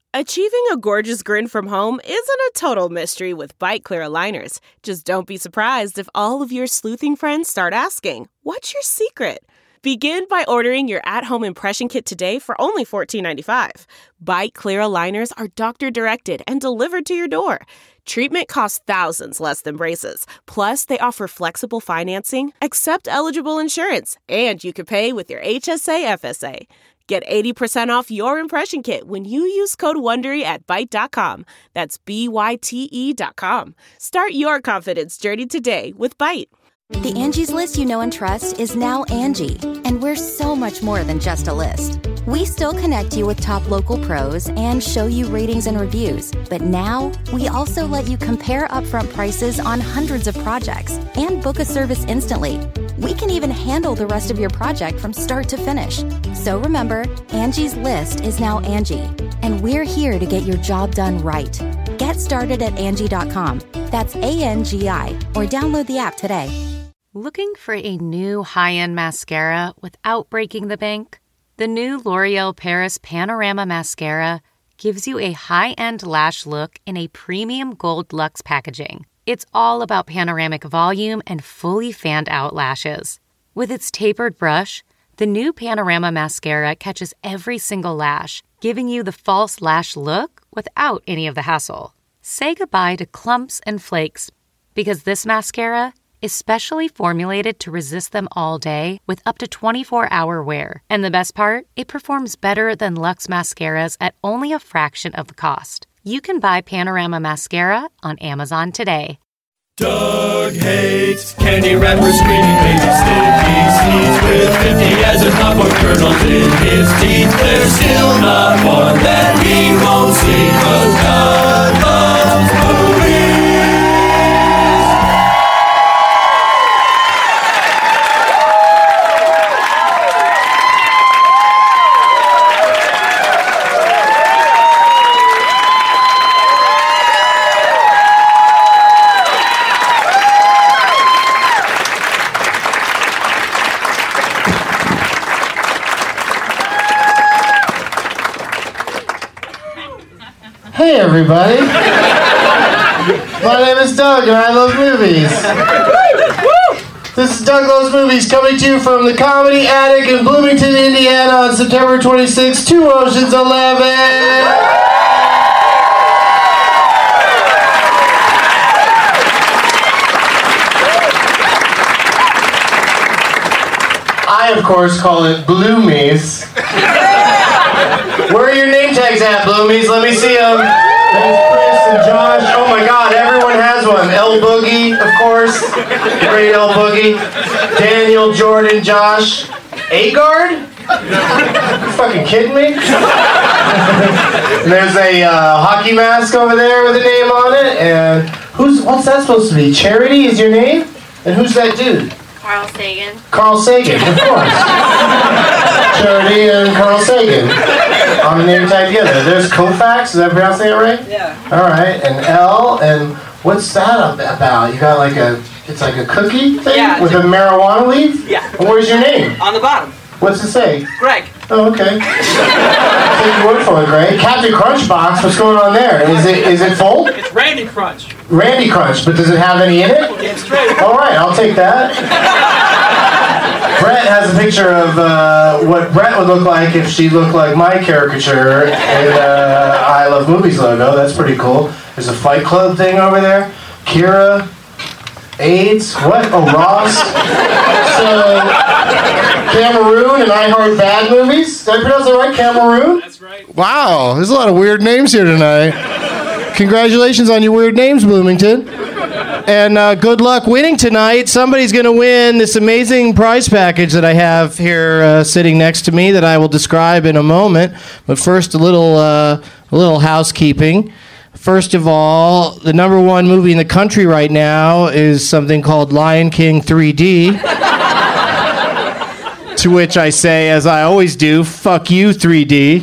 Achieving a gorgeous grin from home isn't a total mystery with Byte Clear aligners. Just don't be surprised if all of your sleuthing friends start asking, "What's your secret?" Begin by ordering your at-home impression kit today for only $14.95. Byte Clear aligners are doctor-directed and delivered to your door. Treatment costs thousands less than braces. Plus, they offer flexible financing, accept eligible insurance, and you can pay with your HSA FSA. Get 80% off your impression kit when you use code WONDERY at Byte.com. That's BYTE.com. Start your confidence journey today with Byte. The Angie's List you know and trust is now Angie, and we're so much more than just a list. We still connect you with top local pros and show you ratings and reviews, but now we also let you compare upfront prices on hundreds of projects and book a service instantly. We can even handle the rest of your project from start to finish. So remember, Angie's List is now Angie, and we're here to get your job done right. Get started at Angie.com. That's ANGI, or download the app today. Looking for a new high-end mascara without breaking the bank? The new L'Oreal Paris Panorama Mascara gives you a high-end lash look in a premium gold luxe packaging. It's all about panoramic volume and fully fanned-out lashes. With its tapered brush, the new Panorama Mascara catches every single lash, giving you the false lash look without any of the hassle. Say goodbye to clumps and flakes, because this mascara is specially formulated to resist them all day with up to 24-hour wear. And the best part? It performs better than Luxe mascaras at only a fraction of the cost. You can buy Panorama Mascara on Amazon today. Doug hates candy wrappers, screaming baby sticky seeds with 50 as a popcorn kernels in his teeth. There's still not one that he won't see, 'cause Doug loves movies. Hey everybody, my name is Doug and I love movies. This is Doug Loves Movies coming to you from the Comedy Attic in Bloomington, Indiana on September 26, 2 Oceans 11. I, of course, call it Bloomies. Where are your name tags at, Bloomies? Let me see them. There's Chris and Josh. Oh my God, everyone has one. El Boogie, of course. Great El Boogie. Daniel, Jordan, Josh. Agard? You fucking kidding me? And there's a hockey mask over there with a name on it. And what's that supposed to be? Charity is your name? And who's that dude? Carl Sagan. Carl Sagan, of course. Charity and Carl Sagan on the name tag together. There's Koufax, is that pronouncing it right? Yeah. Alright, and L, and what's that about? You got like it's like a cookie thing with a marijuana leaf? Yeah. And where's your name? On the bottom. What's it say? Greg. Oh, okay. Take your word for it, Greg. Captain Crunchbox, what's going on there? Is it full? It's Randy Crunch. Randy Crunch, but does it have any in it? Damn straight. Alright, I'll take that. Brett has a picture of what Brett would look like if she looked like my caricature in I Love Movies logo. That's pretty cool. There's a Fight Club thing over there. Kira. AIDS. What? Oh, Ross. So, Cameroon and I Heart Bad Movies. Did I pronounce that right? Cameroon? That's right. Wow, there's a lot of weird names here tonight. Congratulations on your weird names, Bloomington. And good luck winning tonight. Somebody's going to win this amazing prize package that I have here sitting next to me that I will describe in a moment. But first, a little housekeeping. First of all, the number one movie in the country right now is something called Lion King 3D. To which I say, as I always do, fuck you, 3D.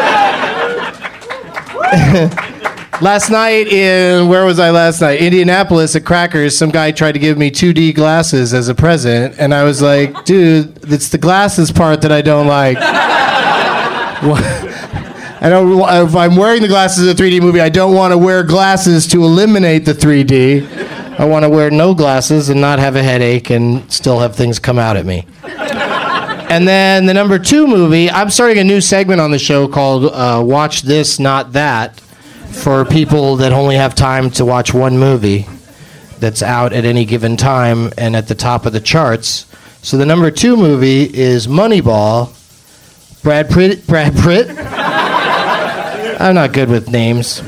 Last night where was I last night? Indianapolis at Crackers, some guy tried to give me 2D glasses as a present, and I was like, dude, it's the glasses part that I don't like. If I'm wearing the glasses of the 3D movie, I don't want to wear glasses to eliminate the 3D. I want to wear no glasses and not have a headache and still have things come out at me. And then the number 2 movie, I'm starting a new segment on the show called Watch This, Not That, for people that only have time to watch one movie that's out at any given time and at the top of the charts. So the number 2 movie is Moneyball. Brad Pitt? I'm not good with names.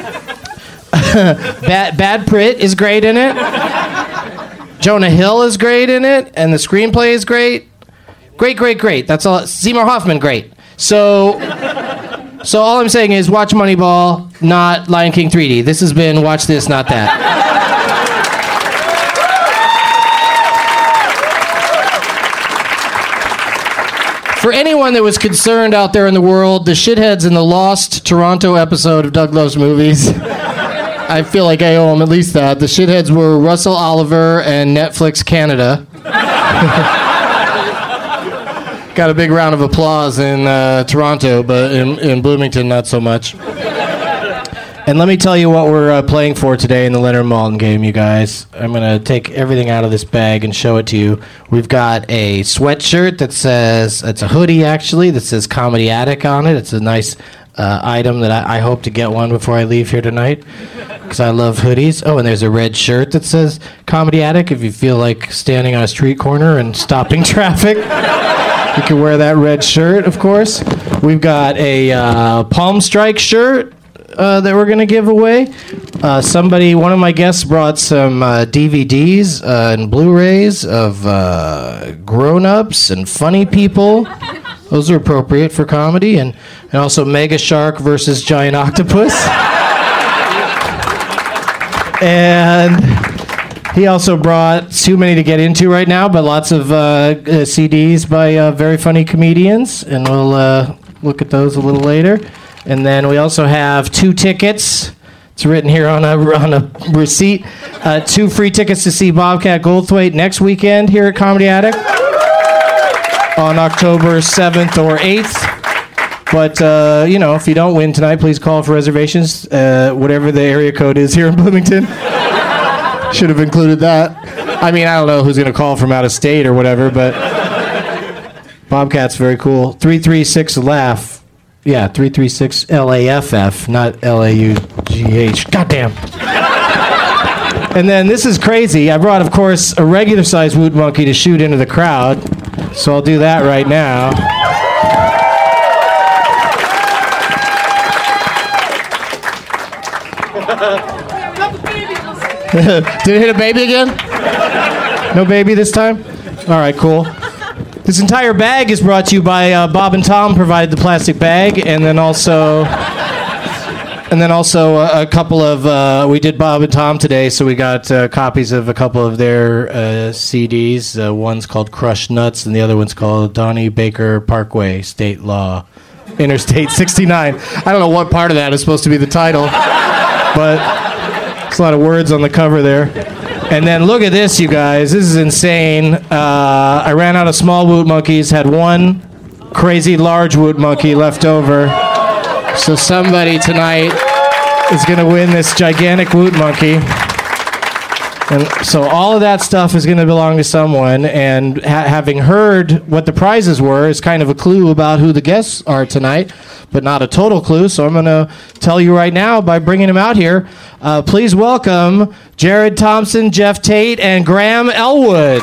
Bad Pitt is great in it. Jonah Hill is great in it, and the screenplay is great. Great. That's all. Seymour Hoffman, great. So all I'm saying is watch Moneyball, not Lion King 3D. This has been Watch This, Not That. For anyone that was concerned out there in the world, the shitheads in the lost Toronto episode of Doug Loves Movies, I feel like I owe them at least that. The shitheads were Russell Oliver and Netflix Canada. Got a big round of applause in Toronto, but in Bloomington, not so much. And let me tell you what we're playing for today in the Leonard Maltin game, you guys. I'm going to take everything out of this bag and show it to you. We've got a sweatshirt that says, it's a hoodie actually, that says Comedy Attic on it. It's a nice item that I hope to get one before I leave here tonight, because I love hoodies. Oh, and there's a red shirt that says Comedy Attic. If you feel like standing on a street corner and stopping traffic, you can wear that red shirt, of course. We've got a Palm Strike shirt that we're going to give away. One of my guests brought some DVDs and Blu-rays of grown-ups and funny people. Those are appropriate for comedy. And also Mega Shark versus Giant Octopus. And he also brought too many to get into right now, but lots of CDs by very funny comedians. And we'll look at those a little later. And then we also have 2 tickets. It's written here on a receipt. 2 free tickets to see Bobcat Goldthwait next weekend here at Comedy Attic on October 7th or 8th. But, if you don't win tonight, please call for reservations, whatever the area code is here in Bloomington. Should have included that. I mean, I don't know who's going to call from out of state or whatever, but Bobcat's very cool. 336-LAUGH. Yeah, 336 LAFF, not LAUGH. Goddamn. And then this is crazy. I brought, of course, a regular size Woot Monkey to shoot into the crowd. So I'll do that right now. Did it hit a baby again? No baby this time? All right, cool. This entire bag is brought to you by Bob and Tom provided the plastic bag, and then also a couple of we did Bob and Tom today, so we got copies of a couple of their CDs. One's called Crushed Nuts, and the other one's called Donnie Baker Parkway State Law, Interstate 69. I don't know what part of that is supposed to be the title, but there's a lot of words on the cover there. And then look at this, you guys. This is insane. I ran out of small Woot Monkeys, had one crazy large Woot Monkey left over. So somebody tonight is going to win this gigantic Woot Monkey. And so all of that stuff is going to belong to someone. And having heard what the prizes were is kind of a clue about who the guests are tonight, but not a total clue. So I'm going to tell you right now by bringing them out here. Please welcome Jared Thompson, Jeff Tate, and Graham Elwood.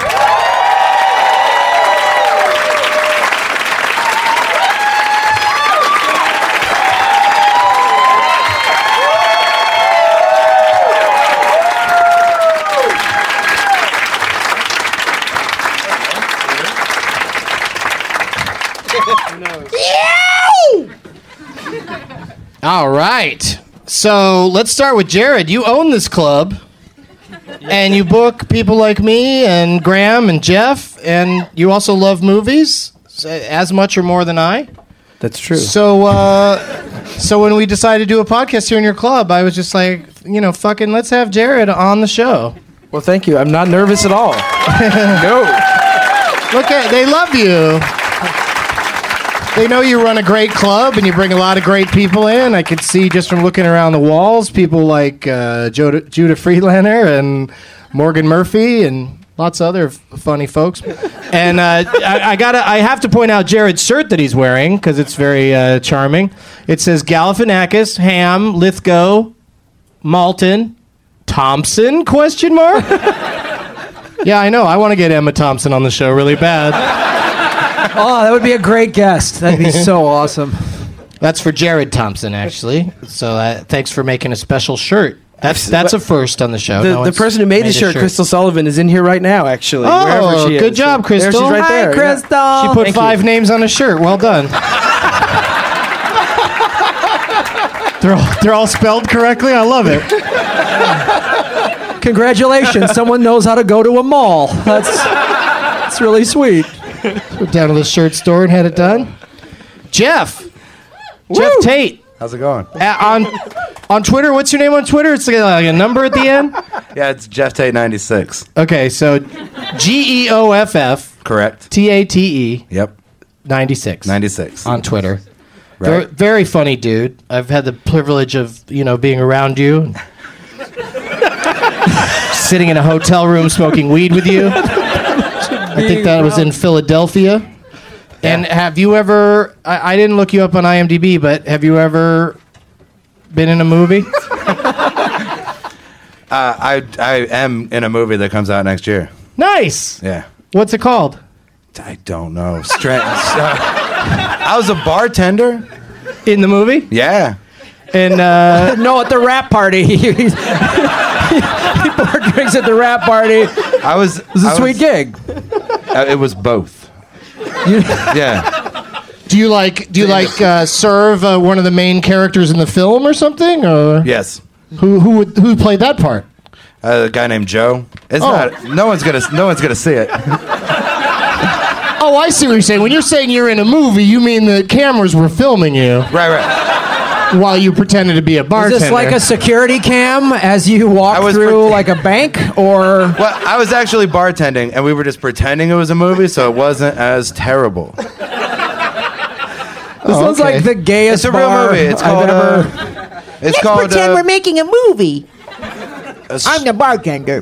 All right. So let's start with Jared. You own this club, and you book people like me and Graham and Jeff, and you also love movies as much or more than I. That's true. So when we decided to do a podcast here in your club, I was just like, fucking let's have Jared on the show. Well, thank you. I'm not nervous at all. No. Look at, they love you. They know you run a great club and you bring a lot of great people in. I could see just from looking around the walls, people like Judah Friedlander and Morgan Murphy and lots of other funny folks. And I have to point out Jared's shirt that he's wearing because it's very charming. It says Galifianakis, Ham, Lithgow, Malton, Thompson? Question mark? Yeah, I know. I want to get Emma Thompson on the show really bad. Oh, that would be a great guest. That'd be so awesome. That's for Jared Thompson, actually. So thanks for making a special shirt. That's a first on the show. The person who made the shirt, Crystal Sullivan, is in here right now, actually. Oh, she good is. job, Crystal. There she's right there. Hi, Crystal. Yeah. She put 5 names on a shirt. Well done. They're all spelled correctly? I love it. Congratulations. Someone knows how to go to a mall. That's really sweet. Went down to the shirt store and had it done. Jeff Tate. How's it going? On Twitter, what's your name on Twitter? It's like a number at the end? Yeah, it's Jeff Tate 96. Okay, so GEOFF. Correct. TATE. Yep. 96. 96. On Twitter. Right. Very funny dude. I've had the privilege of, being around you. Sitting in a hotel room smoking weed with you. I think that was in Philadelphia. Yeah. And have you ever... I didn't look you up on IMDb, but have you ever been in a movie? I am in a movie that comes out next year. Nice! Yeah. What's it called? I don't know. I was a bartender. In the movie? Yeah. And no, at the rap party. He poured drinks at the rap party. It was a sweet gig. It was both. Yeah. Do you serve one of the main characters in the film or something? Or Yes. Who played that part? A guy named Joe. No one's gonna see it. Oh, I see what you're saying. When you're saying you're in a movie, you mean the cameras were filming you. Right. While you pretended to be a bartender. Is this like a security cam as you walk through like a bank, or? Well, I was actually bartending, and we were just pretending it was a movie, so it wasn't as terrible. This sounds like the gayest It's a real bar movie. It's I've called. ever... Let's pretend we're making a movie. I'm the bartender.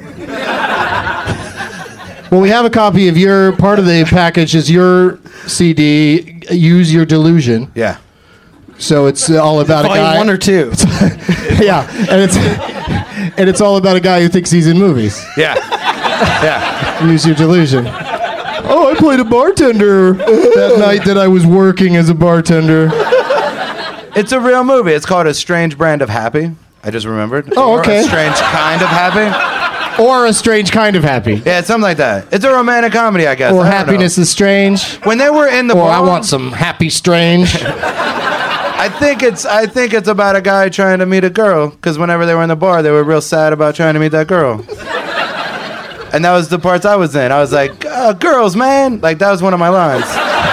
Well, we have a copy of your part of the package is your CD. Use Your Delusion. Yeah. So it's all about a guy. 1 or 2. Yeah, and it's all about a guy who thinks he's in movies. Yeah. Use Your Delusion. Oh, I played a bartender that night that I was working as a bartender. It's a real movie. It's called A Strange Brand of Happy. I just remembered. Oh, okay. Or A Strange Kind of Happy. Or A Strange Kind of Happy. Yeah, it's something like that. It's a romantic comedy, I guess. Or Happiness is Strange. When they were in the Or bar, I Want Some Happy Strange. I think it's about a guy trying to meet a girl, because whenever they were in the bar, they were real sad about trying to meet that girl. And that was the parts I was in. I was like, girls, man. Like, that was one of my lines.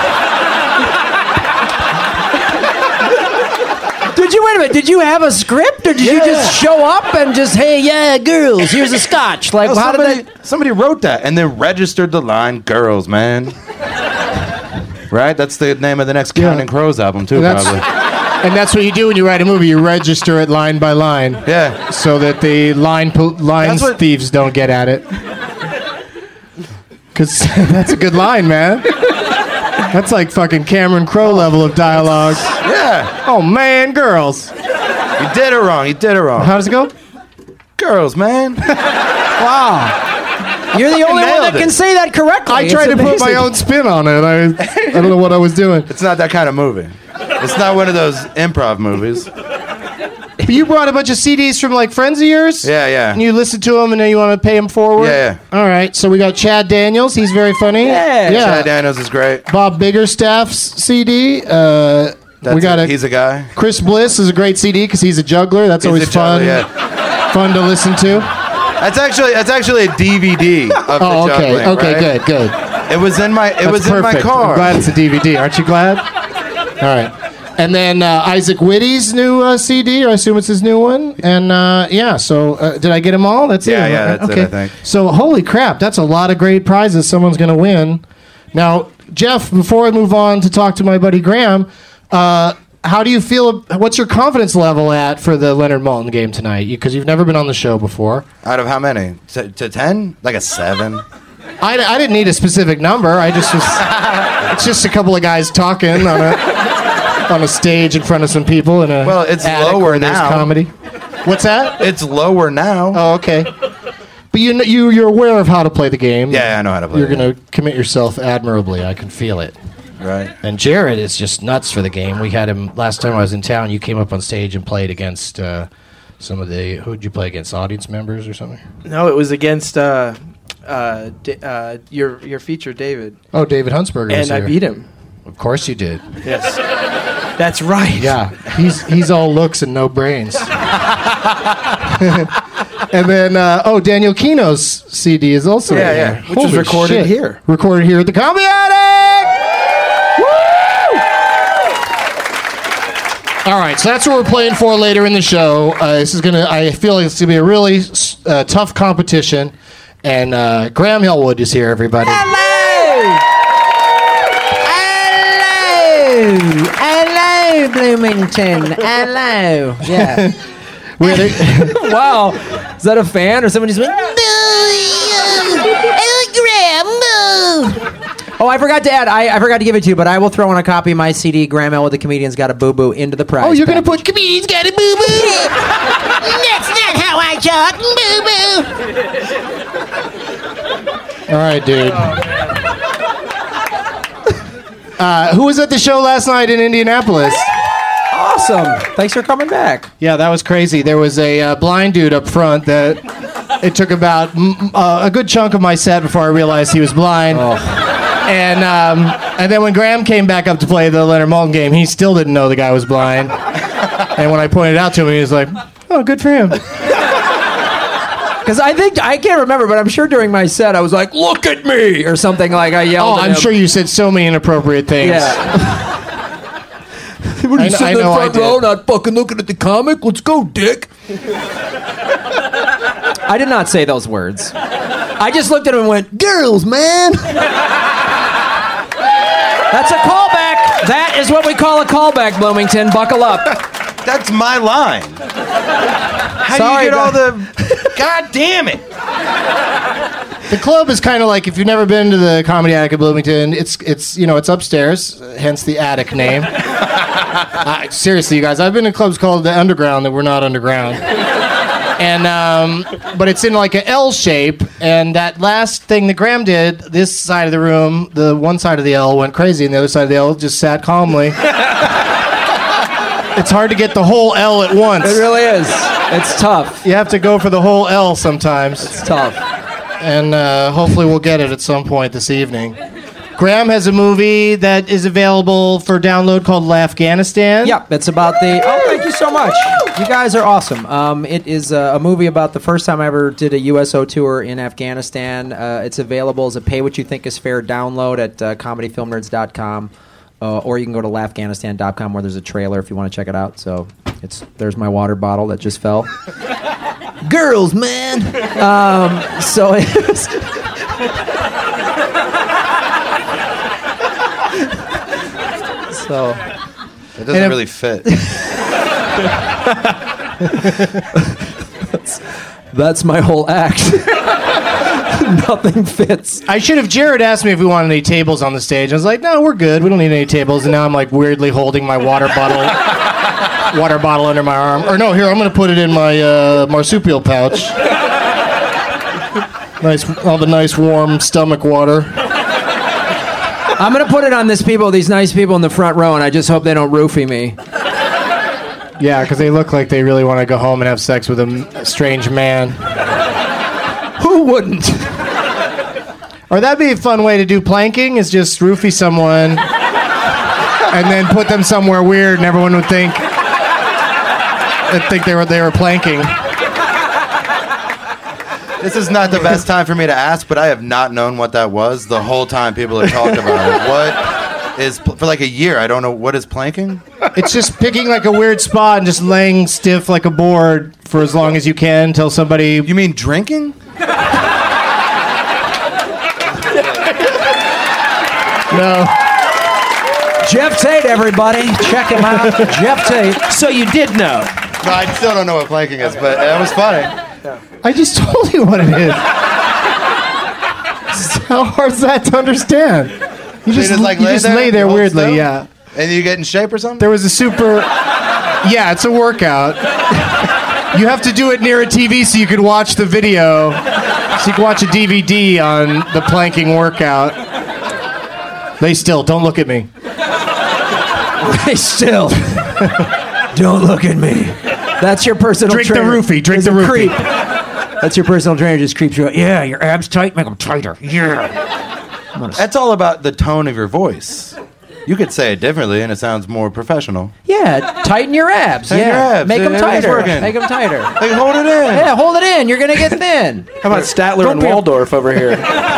Wait a minute, did you have a script, or did you just show up and just, hey, yeah, girls, here's a scotch? Like, how did that... Somebody wrote that and then registered the line, girls, man. Right? That's the name of the next Counting Crows album, too, probably. And that's what you do when you write a movie. You register it line by line. Yeah. So that the line thieves don't get at it. Because that's a good line, man. That's like fucking Cameron Crowe level of dialogue. Yeah. Oh, man, girls. You did it wrong. How does it go? Girls, man. Wow. You're the only one that can say that correctly. I tried to put my own spin on it. I don't know what I was doing. It's not that kind of movie. It's not one of those improv movies. But you brought a bunch of CDs from like friends of yours? Yeah. And you listened to them and then you want to pay them forward? Yeah. All right. So we got Chad Daniels. He's very funny. Yeah. Chad Daniels is great. Bob Biggerstaff's CD. He's a guy. Chris Bliss is a great CD because he's a juggler. That's always fun. Fun to listen to. That's actually a DVD of the juggling. Okay, right? good. It was in my car. I'm glad it's a DVD. Aren't you glad? All right. And then Isaac Whitty's new CD, or I assume it's his new one. And so did I get them all? That's it. Yeah, that's it, I think. So holy crap, that's a lot of great prizes someone's going to win. Now, Jeff, before I move on to talk to my buddy Graham, how do you feel? What's your confidence level at for the Leonard Maltin game tonight? Because you've never been on the show before. Out of how many? To 10? Like a 7? I didn't need a specific number. I just was. It's just a couple of guys talking on a stage in front of some people in a. Well, it's attic lower where there's now. Comedy. What's that? It's lower now. Oh, okay. But you're aware of how to play the game. Yeah, I know how to play. You're going to commit yourself admirably. I can feel it. Right. And Jared is just nuts for the game. We had him last time I was in town. You came up on stage and played against some of the. Who'd you play against? Audience members or something? No, it was against your feature, David. Oh, David Huntsberger. And I beat him. Of course you did. Yes. That's right. Yeah, he's all looks and no brains. And then, Daniel Kino's CD is also in here. Which was recorded here. Recorded here at the Comedy Attic! Woo! All right, so that's what we're playing for later in the show. I feel like it's going to be a really tough competition. And Graham Hillwood is here, everybody. Hello, Bloomington. Hello. Yeah. Wow. Is that a fan or someone just went? Oh, I forgot to add. I forgot to give it to you, but I will throw in a copy of my CD, Graham Elwood, The Comedian's Got a Boo Boo, into the prize. Oh, you're going to put Comedian's Got a Boo Boo? That's not how I talk. Boo boo. All right, dude. Who was at the show last night in Indianapolis? Awesome. Thanks for coming back. Yeah, that was crazy. There was a blind dude up front that it took about a good chunk of my set before I realized he was blind. Oh. And then when Graham came back up to play the Leonard Maltin game, he still didn't know the guy was blind. And when I pointed it out to him, he was like, "Oh, good for him." Because I can't remember, but I'm sure during my set I was like, "Look at me," or something like I yelled. Oh, I'm sure you said so many inappropriate things. Yeah. What are you sitting in the front row, not fucking looking at the comic? Let's go, dick. I did not say those words. I just looked at him and went, "Girls, man." That's a callback. That is what we call a callback, Bloomington. Buckle up. That's my line. How do you get all the... God damn it. The club is kind of like, if you've never been to the Comedy Attic at Bloomington, it's upstairs, hence the attic name. Seriously, you guys, I've been in clubs called the Underground that were not underground. And but it's in like an L shape, and that last thing that Graham did, this side of the room, the one side of the L went crazy, and the other side of the L just sat calmly. It's hard to get the whole L at once. It really is. It's tough. You have to go for the whole L sometimes. It's tough. And hopefully we'll get it at some point this evening. Graham has a movie that is available for download called Afghanistan. Yeah, it's about the... Oh, thank you so much. You guys are awesome. It is a movie about the first time I ever did a USO tour in Afghanistan. It's available as a pay-what-you-think-is-fair download at comedyfilmnerds.com. Or you can go to laughafghanistan.com where there's a trailer if you want to check it out. So there's my water bottle that just fell. Girls, man. So it's... So it doesn't really fit. That's my whole act. Nothing fits. I should have. Jared asked me if we wanted any tables on the stage. I was like, no, we're good. We don't need any tables. And now I'm like weirdly holding my water bottle under my arm. Or no, here, I'm going to put it in my marsupial pouch. All the nice warm stomach water. I'm going to put it on these nice people in the front row, and I just hope they don't roofie me. Yeah, because they look like they really want to go home and have sex with a strange man. Who wouldn't? Or that'd be a fun way to do planking, is just roofie someone and then put them somewhere weird and everyone would think they were planking. This is not the best time for me to ask, but I have not known what that was the whole time people have talked about it. What is, for like a year, I don't know, what is planking? It's just picking like a weird spot and just laying stiff like a board for as long as you can until somebody... You mean drinking? no. Jeff Tate, everybody. Check him out. Jeff Tate. So you did know. No, I still don't know what planking is, but it was funny. I just told you what it is. How hard is that to understand? You just lay there hold weirdly, still? yeah. And you get in shape or something? There was a super... Yeah, it's a workout. You have to do it near a TV so you can watch the video. So you can watch a DVD on the planking workout. Lay still. Don't look at me. Lay still. Don't look at me. That's your personal Drink trainer. the roofie. Drink Is the a roofie. creep. That's your personal trainer. Just creeps you out. Yeah, your abs tight. Make them tighter. Yeah. That's all about the tone of your voice. You could say it differently and it sounds more professional. Yeah, tighten your abs. Tighten your abs. Make them Everything's tighter. working. Make them tighter. Like, hold it in. Yeah, hold it in. You're going to get thin. How about Statler Don't and be a- Waldorf over here?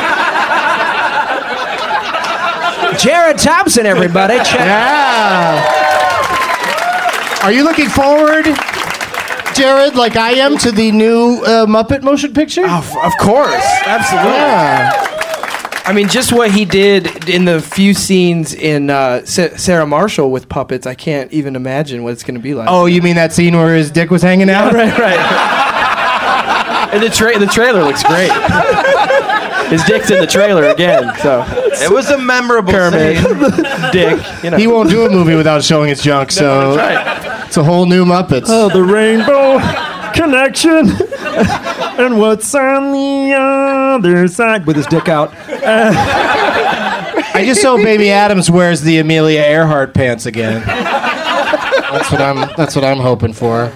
Jared Thompson, everybody. Check. Yeah. Are you looking forward, Jared, like I am, to the new Muppet motion picture? Oh, of course. Absolutely. Yeah. I mean, just what he did in the few scenes in Sarah Marshall with puppets, I can't even imagine what it's going to be like. Oh, you mean that scene where his dick was hanging out? Right. And the trailer looks great. His dick's in the trailer again, so It was a memorable Kermit, scene. dick. You know. He won't do a movie without showing his junk, so it's a whole new Muppets. Oh, the Rainbow Connection. And what's on the other side? With his dick out. I just hope Baby Adams wears the Amelia Earhart pants again. That's what I'm hoping for.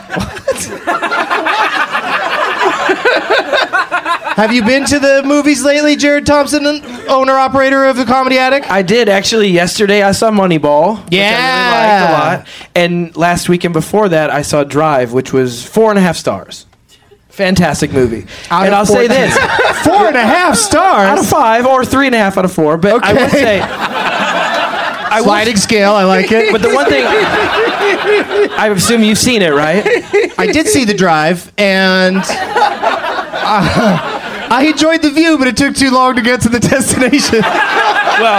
Have you been to the movies lately, Jared Thompson, owner-operator of the Comedy Attic? I did, actually. Yesterday, I saw Moneyball, which I Yeah. really liked a lot. And last weekend before that, I saw Drive, which was 4.5 stars. Fantastic movie. Out and of I'll say 14. this. 4.5 stars? Out of 5, or 3.5 out of 4. But I would say... Sliding scale, I like it. But the one thing... I assume you've seen it, right? I did see The Drive, and... I enjoyed the view, but it took too long to get to the destination. Well,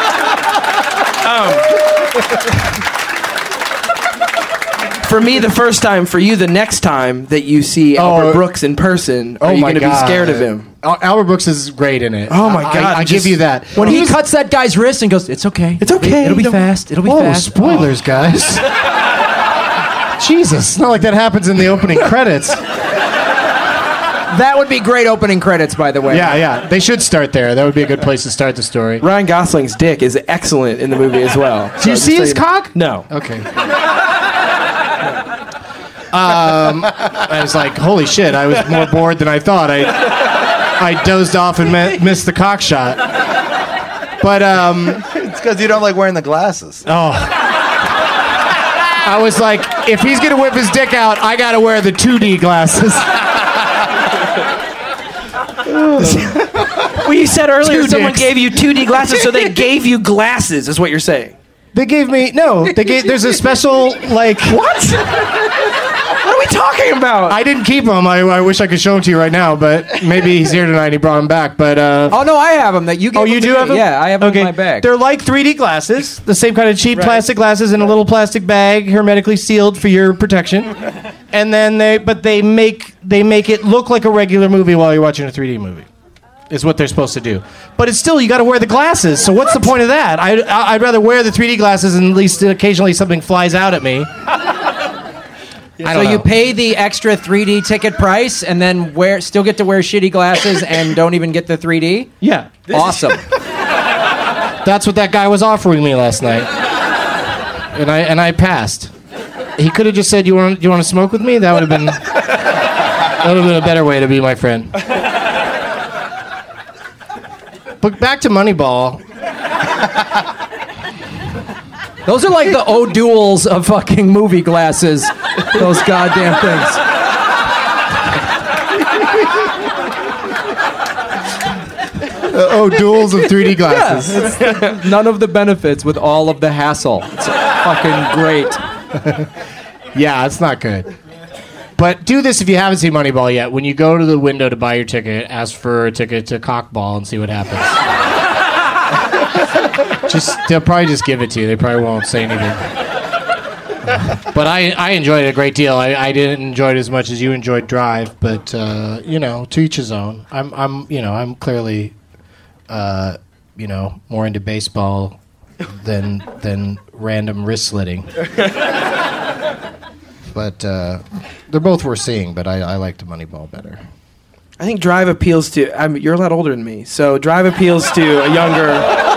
for me, the first time. For you, the next time that you see Albert Brooks in person, are you going to be scared of him? Albert Brooks is great in it. Oh, my God. I give you that. When he cuts that guy's wrist and goes, it's okay. It's okay. It'll be fast. It'll be fast. Spoilers, guys. Jesus, it's not like that happens in the opening credits. That would be great opening credits, by the way. Yeah. They should start there. That would be a good place to start the story. Ryan Gosling's dick is excellent in the movie as well. Did you see his cock? No. Okay. I was like, holy shit, I was more bored than I thought. I dozed off and missed the cock shot. But, It's because you don't like wearing the glasses. oh. I was like, if he's going to whip his dick out, I got to wear the 2D glasses. Well, you said earlier Two someone dicks. gave you 2D glasses, so they gave you glasses, is what you're saying. They gave me, there's a special, like... What? What are we talking about? I didn't keep them. I wish I could show them to you right now, but maybe he's here tonight and he brought them back. But Oh, no, I have them. That you gave them you to do me. have them? Yeah, I have them in my bag. They're like 3D glasses, the same kind of cheap plastic glasses in a little plastic bag, hermetically sealed for your protection. And then they make it look like a regular movie while you're watching a 3D movie. Is what they're supposed to do. But it's still, you got to wear the glasses. So what's the point of that? I'd rather wear the 3D glasses and at least occasionally something flies out at me. So you pay the extra 3D ticket price and then still get to wear shitty glasses and don't even get the 3D? Yeah. Awesome. That's what that guy was offering me last night. And I passed. He could have just said, "You want to smoke with me?" That would have been a better way to be my friend. But back to Moneyball. Those are like the O'Douls of fucking movie glasses. Those goddamn things. O'Douls of 3D glasses. Yeah, none of the benefits with all of the hassle. It's fucking great. Yeah, it's not good. But do this if you haven't seen Moneyball yet. When you go to the window to buy your ticket, ask for a ticket to Cockball and see what happens. They'll probably just give it to you. They probably won't say anything. But I enjoyed it a great deal. I didn't enjoy it as much as you enjoyed Drive, but to each his own. I'm clearly more into baseball than random wrist slitting. But they're both worth seeing, but I like the Moneyball better. I think Drive appeals to. You're a lot older than me, so Drive appeals to a younger.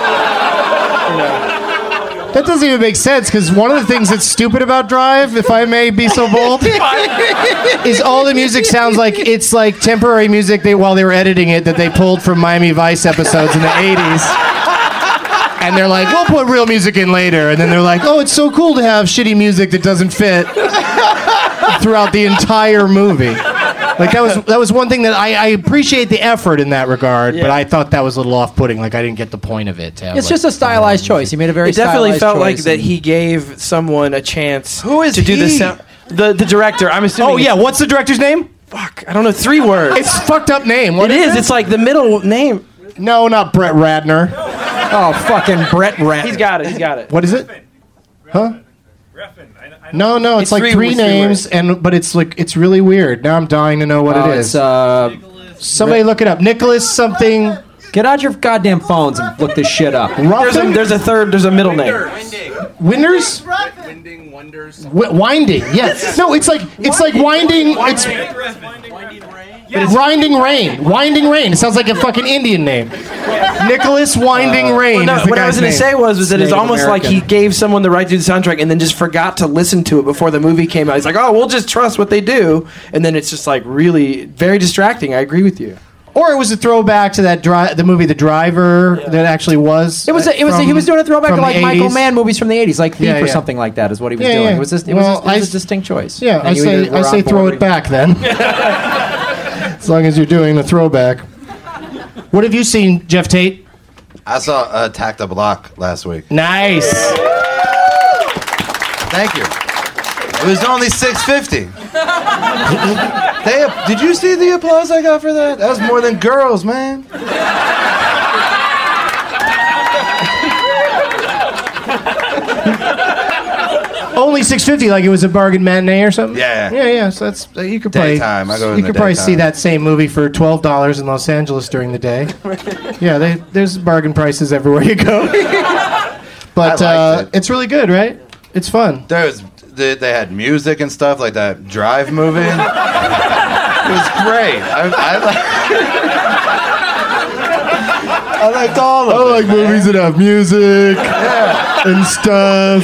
That doesn't even make sense, because one of the things that's stupid about Drive, if I may be so bold, is all the music sounds like it's like temporary music while they were editing it that they pulled from Miami Vice episodes in the 80s. And they're like, we'll put real music in later. And then they're like, oh, it's so cool to have shitty music that doesn't fit throughout the entire movie. Like that was one thing that I appreciate the effort in that regard, but I thought that was a little off-putting. Like I didn't get the point of it. It's just a stylized choice. He made a very. It definitely stylized felt like choice that he gave someone a chance. Who is to do he? the sound? The director. I'm assuming. Oh yeah, what's the director's name? Fuck, I don't know. 3 words. It's a fucked up name. What is it? It's like the middle name. No, not Brett Ratner. Oh, fucking Brett Ratner. He's got it. What is it? Huh? No, it's like 3 names, but it's like it's really weird. Now I'm dying to know what it is. Somebody look it up. Nicholas something. Get out your goddamn phones and look this shit up. There's a middle name. Winders? Winding Wonders. Winding, yes. No, it's like winding. It's Winding Rain. Winding Rain. It sounds like a fucking Indian name. Nicholas Winding Rain. Well, is the what I guy's was going to name. say was that it's almost like he gave someone the right to do the soundtrack and then just forgot to listen to it before the movie came out. He's like, oh, we'll just trust what they do. And then it's just like really very distracting. I agree with you. Or it was a throwback to that the movie The Driver that actually was. He was doing a throwback to like Michael 80s. Mann movies from the 80s, like Thief or yeah. something like that is what he was Yeah, doing. yeah. It was a distinct choice. Yeah, And I you either say were on throw board it back then. As long as you're doing the throwback. What have you seen, Jeff Tate? I saw Attack the Block last week. Nice. Thank you. It was only $6.50. Did you see the applause I got for that? That was more than girls, man. Only $6.50, like it was a bargain matinee or something. Yeah. So that's you could probably Daytime. I go in you the could probably daytime. see that same movie for $12 in Los Angeles during the day. Yeah, there's bargain prices everywhere you go. But I liked it. it's really good, right? It's fun. They had music and stuff like that Drive movie. It was great. I liked all of it. I like movies that have music and stuff.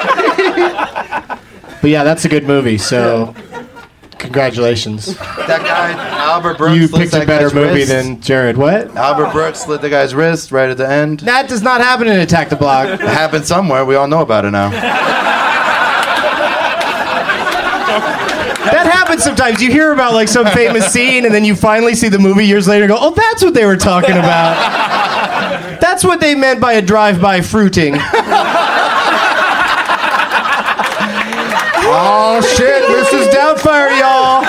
But yeah, that's a good movie. So, congratulations. That guy, Albert Brooks. You slits picked a that better guy's movie wrist. than Jared. What? Albert Brooks slit the guy's wrist right at the end. That does not happen in Attack the Block. It happened somewhere. We all know about it now. That happens sometimes. You hear about like some famous scene, and then you finally see the movie years later and go, "Oh, that's what they were talking about. That's what they meant by a drive-by fruiting." Oh shit! Mrs. Doubtfire, y'all.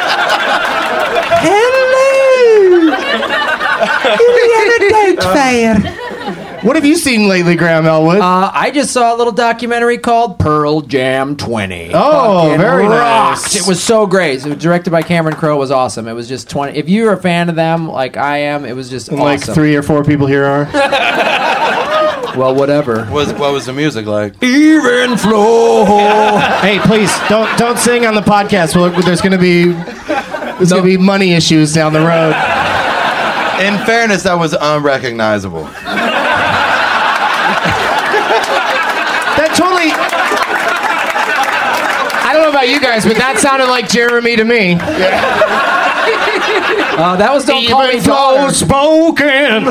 Hello. What have you seen lately, Graham Elwood? I just saw a little documentary called Pearl Jam 20. Oh, Fucking very rocked. nice. It was so great. It was directed by Cameron Crowe. It was awesome. It was just 20. If you're a fan of them, like I am, it was just And awesome. like 3 or 4 people here are. Well, whatever. What was the music like? Even flow. Hey, please don't sing on the podcast. Well, there's gonna be money issues down the road. In fairness, that was unrecognizable. That totally. I don't know about you guys, but that sounded like Jeremy to me. That was Don't Call Me Daughter. Spoken.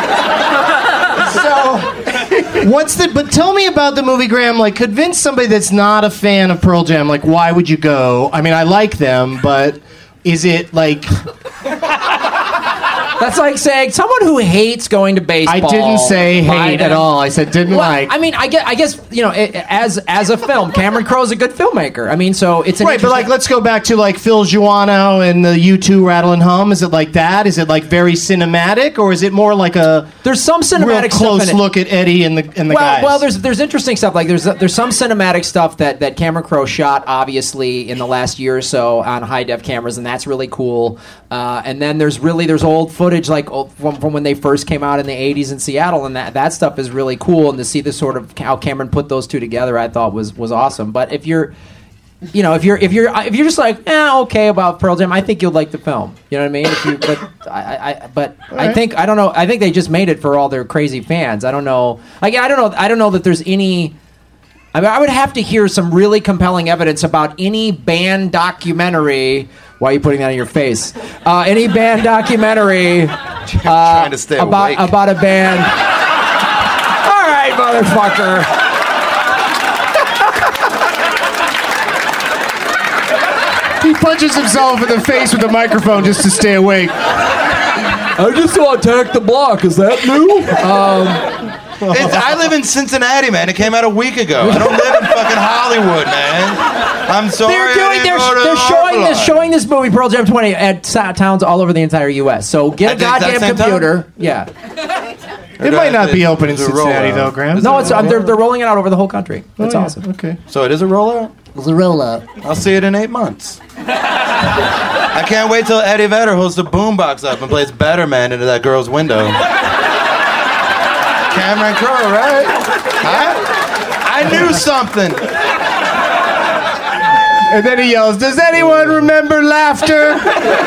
So, but tell me about the movie, Graham. Like, convince somebody that's not a fan of Pearl Jam. Like, why would you go? I mean, I like them, but is it like? That's like saying someone who hates going to baseball. I didn't say hate at all. I said didn't like. I mean, I guess as a film, Cameron Crowe's a good filmmaker. I mean, so it's an right. But like, let's go back to like Phil Giuliano and the U2 Rattle and Hum. Is it like that? Is it like very cinematic, or is it more like a? There's some cinematic real close stuff in it. look at Eddie and the guys. Well, there's interesting stuff. Like there's some cinematic stuff that Cameron Crowe shot obviously in the last year or so on high def cameras, and that's really cool. And then there's old footage like from when they first came out in the 80s in Seattle, and that stuff is really cool. And to see the sort of how Cameron put those two together, I thought was awesome. But if you're just like okay about Pearl Jam, I think you'll like the film. You know what I mean? I think I don't know. I think they just made it for all their crazy fans. I don't know. I don't know that there's any. I mean, I would have to hear some really compelling evidence about any band documentary. Why are you putting that on your face? Any band documentary trying to stay awake. about a band. All right, motherfucker. He punches himself in the face with the microphone just to stay awake. I just saw Attack the Block. Is that new? I live in Cincinnati, man. It came out a week ago. I don't live in fucking Hollywood, man. I'm sorry. They're showing this movie Pearl Jam 20 at towns all over the entire U.S. So get a goddamn computer. Time? Yeah. It might not be open in Cincinnati though, Graham. No, they're rolling it out over the whole country. That's awesome. Okay. So it is a rollout? It's a rollout. I'll see it in 8 months. I can't wait till Eddie Vedder holds the boombox up and plays Better Man into that girl's window. Cameron Crowe, right? I knew something. And then he yells, "Does anyone remember laughter?"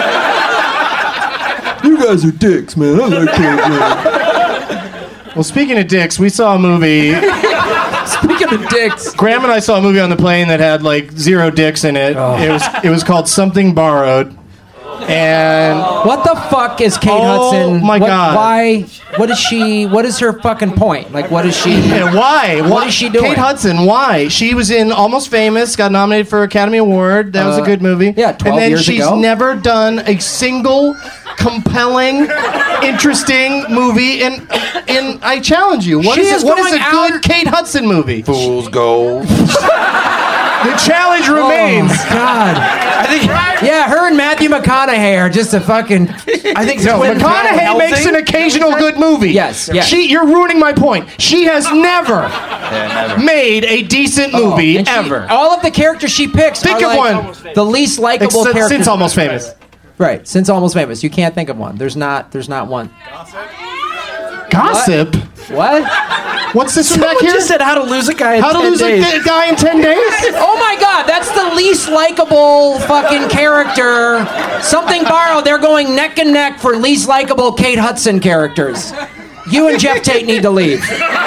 You guys are dicks, man. I like that. Well, speaking of dicks, we saw a movie. Speaking of dicks, Graham and I saw a movie on the plane that had like 0 dicks in it. Oh. It was called Something Borrowed. And what the fuck is Kate Hudson? Oh my God! Why? What is she? What is her fucking point? Like, what is she? Yeah, why? What is she doing? Kate Hudson. Why? She was in Almost Famous. Got nominated for Academy Award. That was a good movie. Yeah, 12 and then years she's ago. never done a single compelling, interesting movie. And I challenge you. What is a good Kate Hudson movie? Fool's Gold. The challenge remains. Oh, God. I think. Yeah, her and Matthew McConaughey are just a fucking. I think No, McConaughey makes an occasional good movie. Yes. You're ruining my point. She has never made a decent movie And she- ever. all of the characters she picks. Think are of like one. The least likable characters. Since Almost Famous. Right, since Almost Famous. You can't think of one. There's not one. Gossip? What? What's this one back Someone here? just said How to Lose a Guy in 10 days. a guy in 10 days? Oh my God, that's the least likable fucking character. Something Borrowed. They're going neck and neck for least likable Kate Hudson characters. You and Jeff Tate need to leave.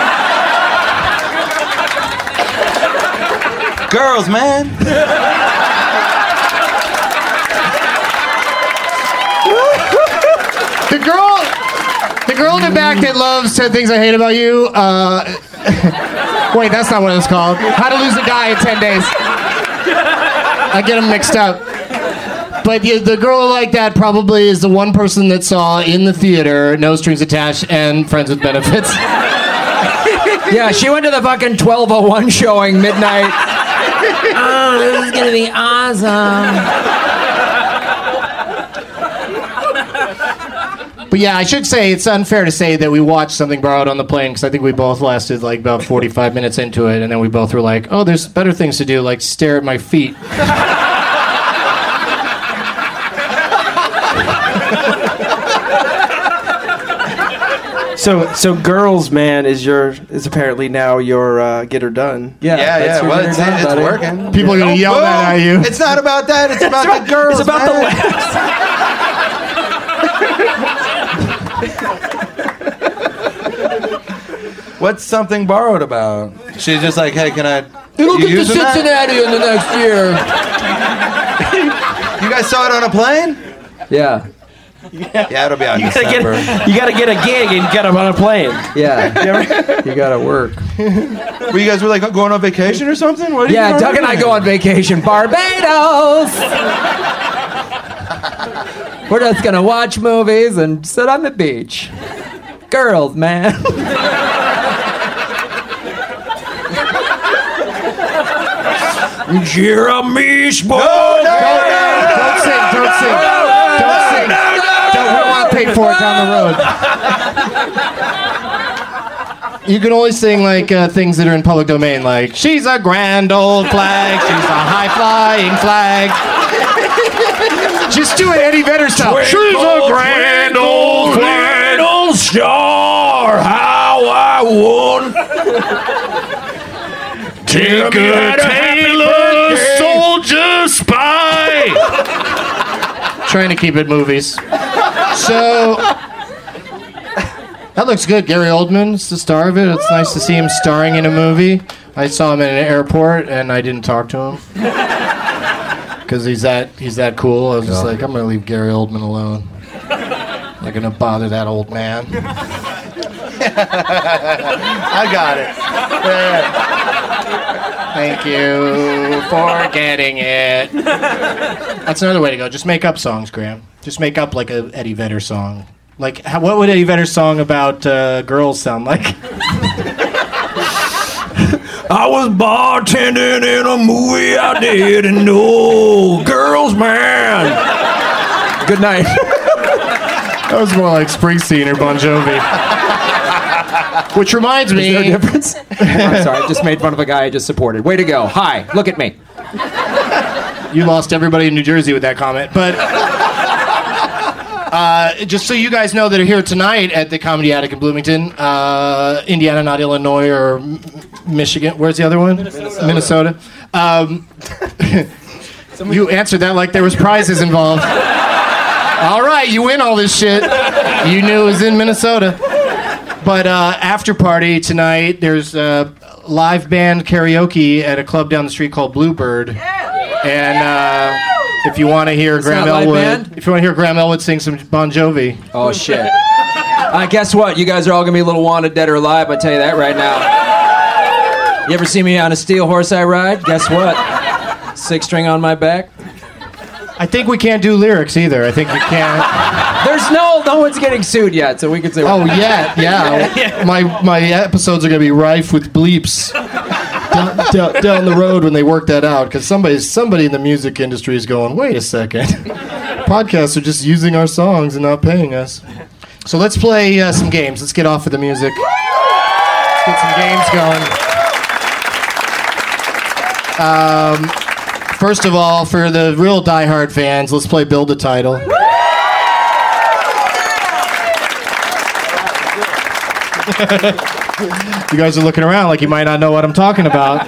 Girls, man. The girl in the back that loves 10 Things I Hate About You. Wait, that's not what it's called. How to Lose a Guy in 10 Days. I get them mixed up. But the girl like that probably is the one person that saw in the theater No Strings Attached and Friends with Benefits. Yeah, she went to the fucking 12:01 showing midnight. Oh, this is gonna be awesome. But yeah, I should say it's unfair to say that we watched Something Borrowed on the plane because I think we both lasted like about 45 minutes into it, and then we both were like, "Oh, there's better things to do, like stare at my feet." So Girls, man, is apparently now your Get Her Done. Yeah. Well, it's working. People are gonna yell that at you. It's not about that. It's about the girls. It's about man. What's Something Borrowed about? She's just like, hey, can I? It'll you get to using that? Cincinnati in the next year. You guys saw it on a plane? Yeah. Yeah, it'll be out in You December. gotta get a gig and get them on a plane. Yeah. You gotta work. Well, you guys were like going on vacation or something? What are you Yeah, doing Doug and I go on vacation. Barbados! We're just gonna watch movies and sit on the beach. Girls, man. Jeremy Spoon. Don't sing. Don't sing. Don't sing. We want to pay for it down the road. You can only sing like things that are in public domain, like "She's a grand old flag, she's a high flying flag." Just do it Eddie Vedder style. She's a grand old flag, old star. How I won. Take a Taylor soldier spy. Trying to keep it movies. So that looks good. Gary Oldman's the star of it. It's nice to see him starring in a movie. I saw him in an airport and I didn't talk to him because he's that cool. I was just like, I'm gonna leave Gary Oldman alone. I'm not gonna bother that old man. I got it. Thank you for getting it. That's another way to go. Just make up songs, Graham. Just make up like a Eddie Vedder song. Like, what would Eddie Vedder's song about girls sound like? I was bartending in a movie I didn't know. Girls, man. Good night. That was more like Springsteen or Bon Jovi. Which reminds me... Is there a difference? I'm sorry, I just made fun of a guy I just supported. Way to go. Hi, look at me. You lost everybody in New Jersey with that comment. But just so you guys know that are here tonight at the Comedy Attic in Bloomington, Indiana, not Illinois or Michigan. Where's the other one? Minnesota. You answered that like there was prizes involved. All right, you win all this shit. You knew it was in Minnesota. But after party tonight, there's live band karaoke at a club down the street called Bluebird. And if you want to hear Graham Elwood sing some Bon Jovi. Oh shit. Guess what? You guys are all gonna be a little wanted, dead or alive. I tell you that right now. You ever see me on a steel horse I ride? Guess what? 6-string on my back. I think we can't do lyrics either. I think you can't. There's no one's getting sued yet, so we can say. Oh yeah. My episodes are gonna be rife with bleeps down the road when they work that out. Because somebody in the music industry is going, wait a second, podcasts are just using our songs and not paying us. So let's play some games. Let's get off of the music. Let's get some games going. First of all, for the real diehard fans, let's play Build a Title. You guys are looking around like you might not know what I'm talking about.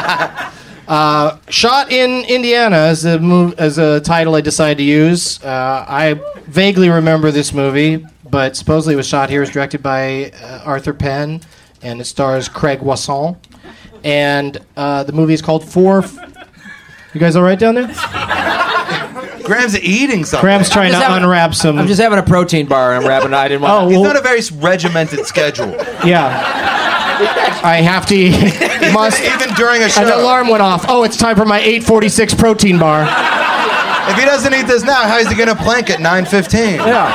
Shot in Indiana as a title I decided to use. I vaguely remember this movie, but supposedly it was shot here. It was directed by Arthur Penn, and it stars Craig Wasson. And the movie is called You guys all right down there? Graham's eating something. Graham's trying to unwrap some... I'm just having a protein bar and I'm wrapping it. I didn't want He's not a very regimented schedule. Yeah. I have to eat. Even during a show. An alarm went off. Oh, it's time for my 8:46 protein bar. If he doesn't eat this now, how is he going to plank at 9:15? Yeah.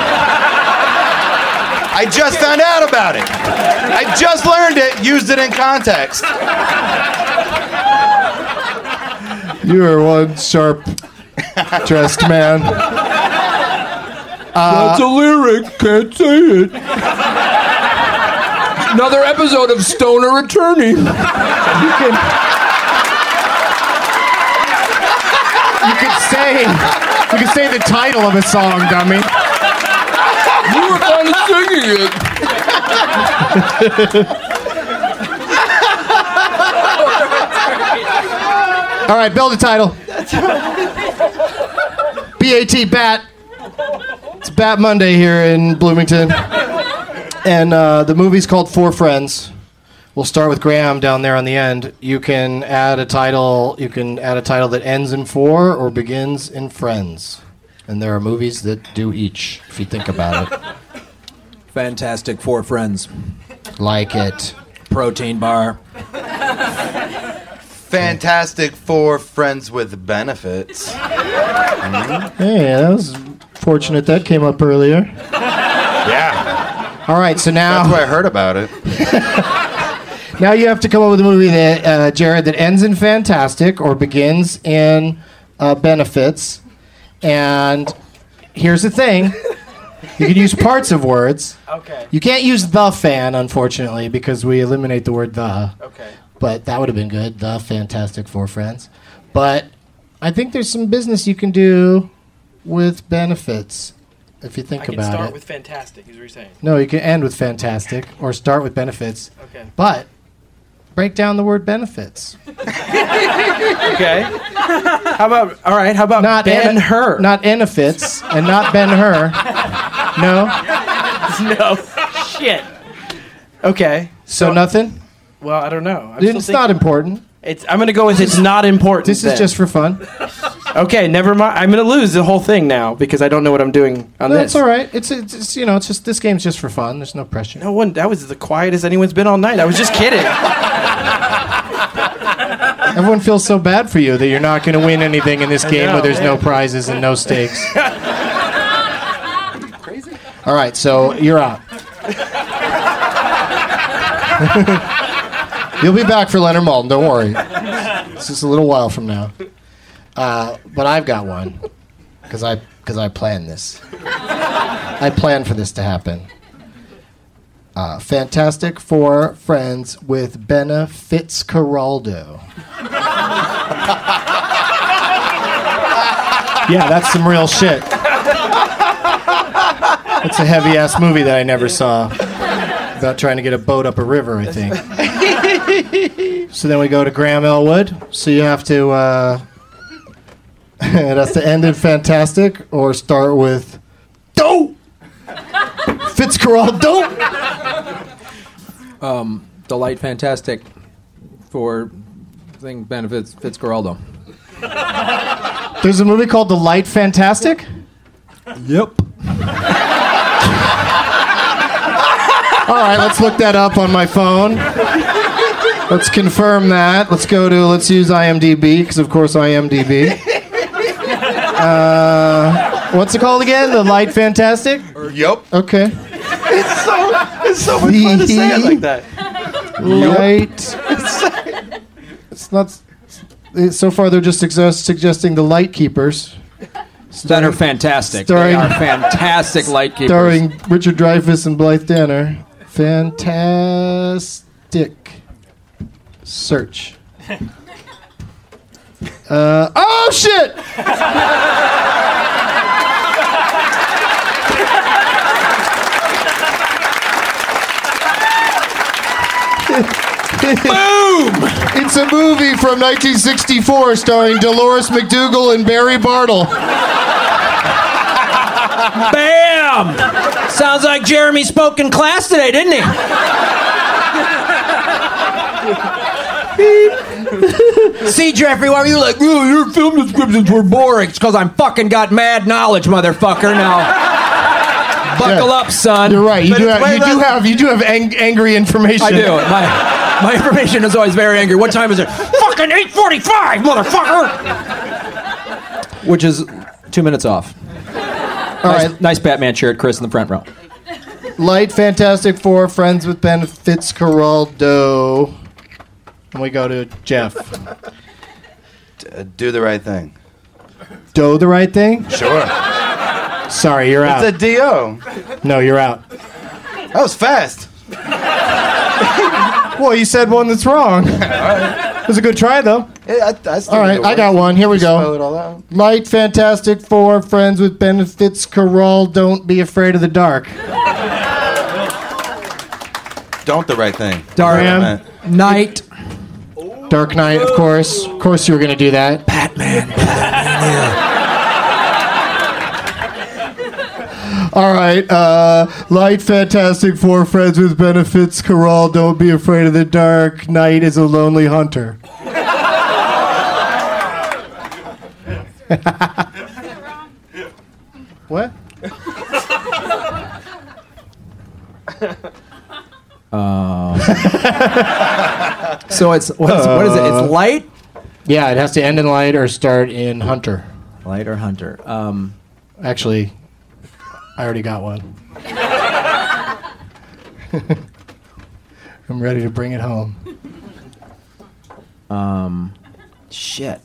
I just found out about it. I just learned it, used it in context. You are one sharp-dressed man. That's a lyric. Can't say it. Another episode of Stoner Attorney. You could say the title of a song, dummy. You were kind of singing it. All right, build a title. BAT, Bat. It's Bat Monday here in Bloomington. And the movie's called Four Friends. We'll start with Graham down there on the end. You can add a title. You can add a title that ends in four or begins in friends. And there are movies that do each, if you think about it. Fantastic Four Friends. Like it. Protein bar. Fantastic Four Friends with Benefits. Hey, that was fortunate that came up earlier. Yeah. All right, so now That's where I heard about it. now you have to come up with a movie that Jared that ends in fantastic or begins in benefits. And here's the thing: you can use parts of words. Okay. You can't use the fan, unfortunately, because we eliminate the word the. Okay. But that would have been good. The Fantastic Four Friends. But I think there's some business you can do with benefits if you think I can about start it. with fantastic, is what you're saying. No, you can end with fantastic or start with benefits. Okay. But break down the word benefits. Okay. How about Not Ben-Hur? Not benefits and not Ben-Hur. No. No. Shit. Okay. So nothing? Well, I don't know. It's not important. I'm going to go with it's not important. This is just for fun. Okay, never mind. I'm going to lose the whole thing now because I don't know what I'm doing on No, this. it's all right. It's just this game's just for fun. There's no pressure. No one. That was the quietest anyone's been all night. I was just kidding. Everyone feels so bad for you that you're not going to win anything in this game where there's no prizes and no stakes. Crazy. All right, so you're out. You'll be back for Leonard Maltin, don't worry. It's just a little while from now. But I've got one, because I planned this. I planned for this to happen. Fantastic Four Friends with Benna Fitzcarraldo. Yeah, that's some real shit. It's a heavy-ass movie that I never saw. About trying to get a boat up a river, I think. So then we go to Graham Elwood. So you have to... it has to end in fantastic or start with... Dope! Fitzcarraldo! Delight fantastic for thing benefits Fitzcarraldo. There's a movie called The Light Fantastic? Yep. All right, let's look that up on my phone. Let's confirm that. Let's use IMDb, because of course IMDb. What's it called again? The Light Fantastic? Yup. Okay. It's so much fun to say it like that. Light. It's not. So far, they're just suggesting The Light Keepers. That are fantastic. Starring- They are fantastic light keepers. Starring Richard Dreyfuss and Blythe Danner. Fantastic. Search. Oh shit! Boom! It's a movie from 1964 starring Dolores McDougal and Barry Bartle. Bam! Sounds like Jeremy spoke in class today, didn't he? See, Jeffrey, why were you like, oh, your film descriptions were boring? It's because I'm fucking got mad knowledge, motherfucker. Now, buckle up, son. You're right. You do have angry information. I do. My information is always very angry. What time is it? Fucking 8:45, motherfucker! Which is 2 minutes off. All right. Nice Batman shirt, Chris in the front row. Light Fantastic Four, Friends with Ben Fitzcarraldo. And we go to Jeff. Do the right thing. Do the right thing? Sure. Sorry, you're out. It's a D.O. No, you're out. That was fast. Well, you said one that's wrong. It was a good try, though. Yeah, I all right, I got one. Here we Spell it go. all out. Light Fantastic Four, Friends with Ben Fitzcarraldo. Don't be afraid of the dark. Don't the right thing. Dark Knight. Dark Knight, of course. Of course you were going to do that. Batman. All right. Light Fantastic Four, Friends with Benefits. Carral, don't be afraid of the dark. Knight is a lonely hunter. What? So it's what is it? It's light Yeah, it has to end in light or start in hunter. Light or hunter. Actually, I already got one. I'm ready to bring it home. Shit.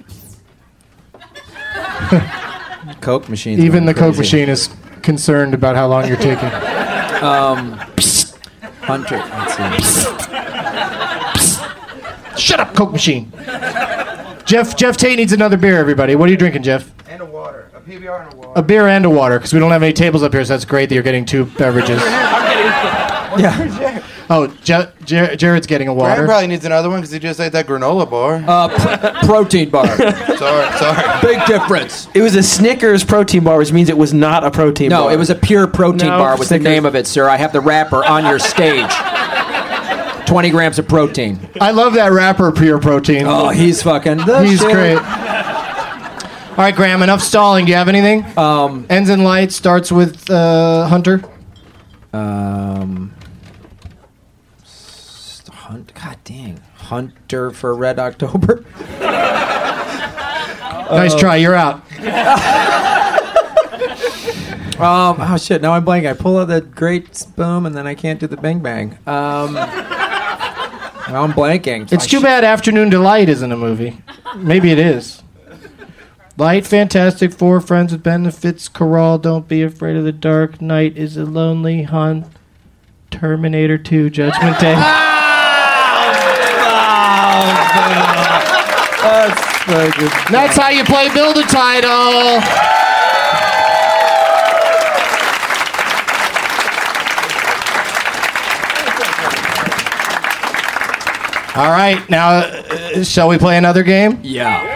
Coke machine. Even the Coke machine is concerned about how long you're taking. Hunter. Let's see. Shut up, Coke machine. Jeff Tate needs another beer, everybody. What are you drinking, Jeff? And a water. A PBR and a water. A beer and a water, because we don't have any tables up here, so that's great that you're getting 2 beverages. Yeah. Oh, Jared's getting a water. Graham probably needs another one because he just ate that granola bar. Protein bar. Sorry. Big difference. It was a Snickers protein bar, which means it was not a protein bar. No, it was a pure protein bar with Snickers. the name of it, sir. I have the wrapper on your stage. 20 grams of protein. I love that rapper, Pure Protein. Oh, he's fucking the He's shit. great. All right, Graham, enough stalling. Do you have anything? Ends in light, starts with Hunter. God dang. Hunter for Red October. Nice try. You're out. Oh shit! Now I'm blanking. I pull out the great boom and then I can't do the bang bang. Now I'm blanking. It's too bad Afternoon Delight isn't a movie. Maybe it is. Light, Fantastic Four, Friends with Benefits, Corral, Don't Be Afraid of the Dark, Night is a Lonely Hunt, Terminator 2, Judgment Day. That's how you play Build a Title. All right, now, shall we play another game? Yeah.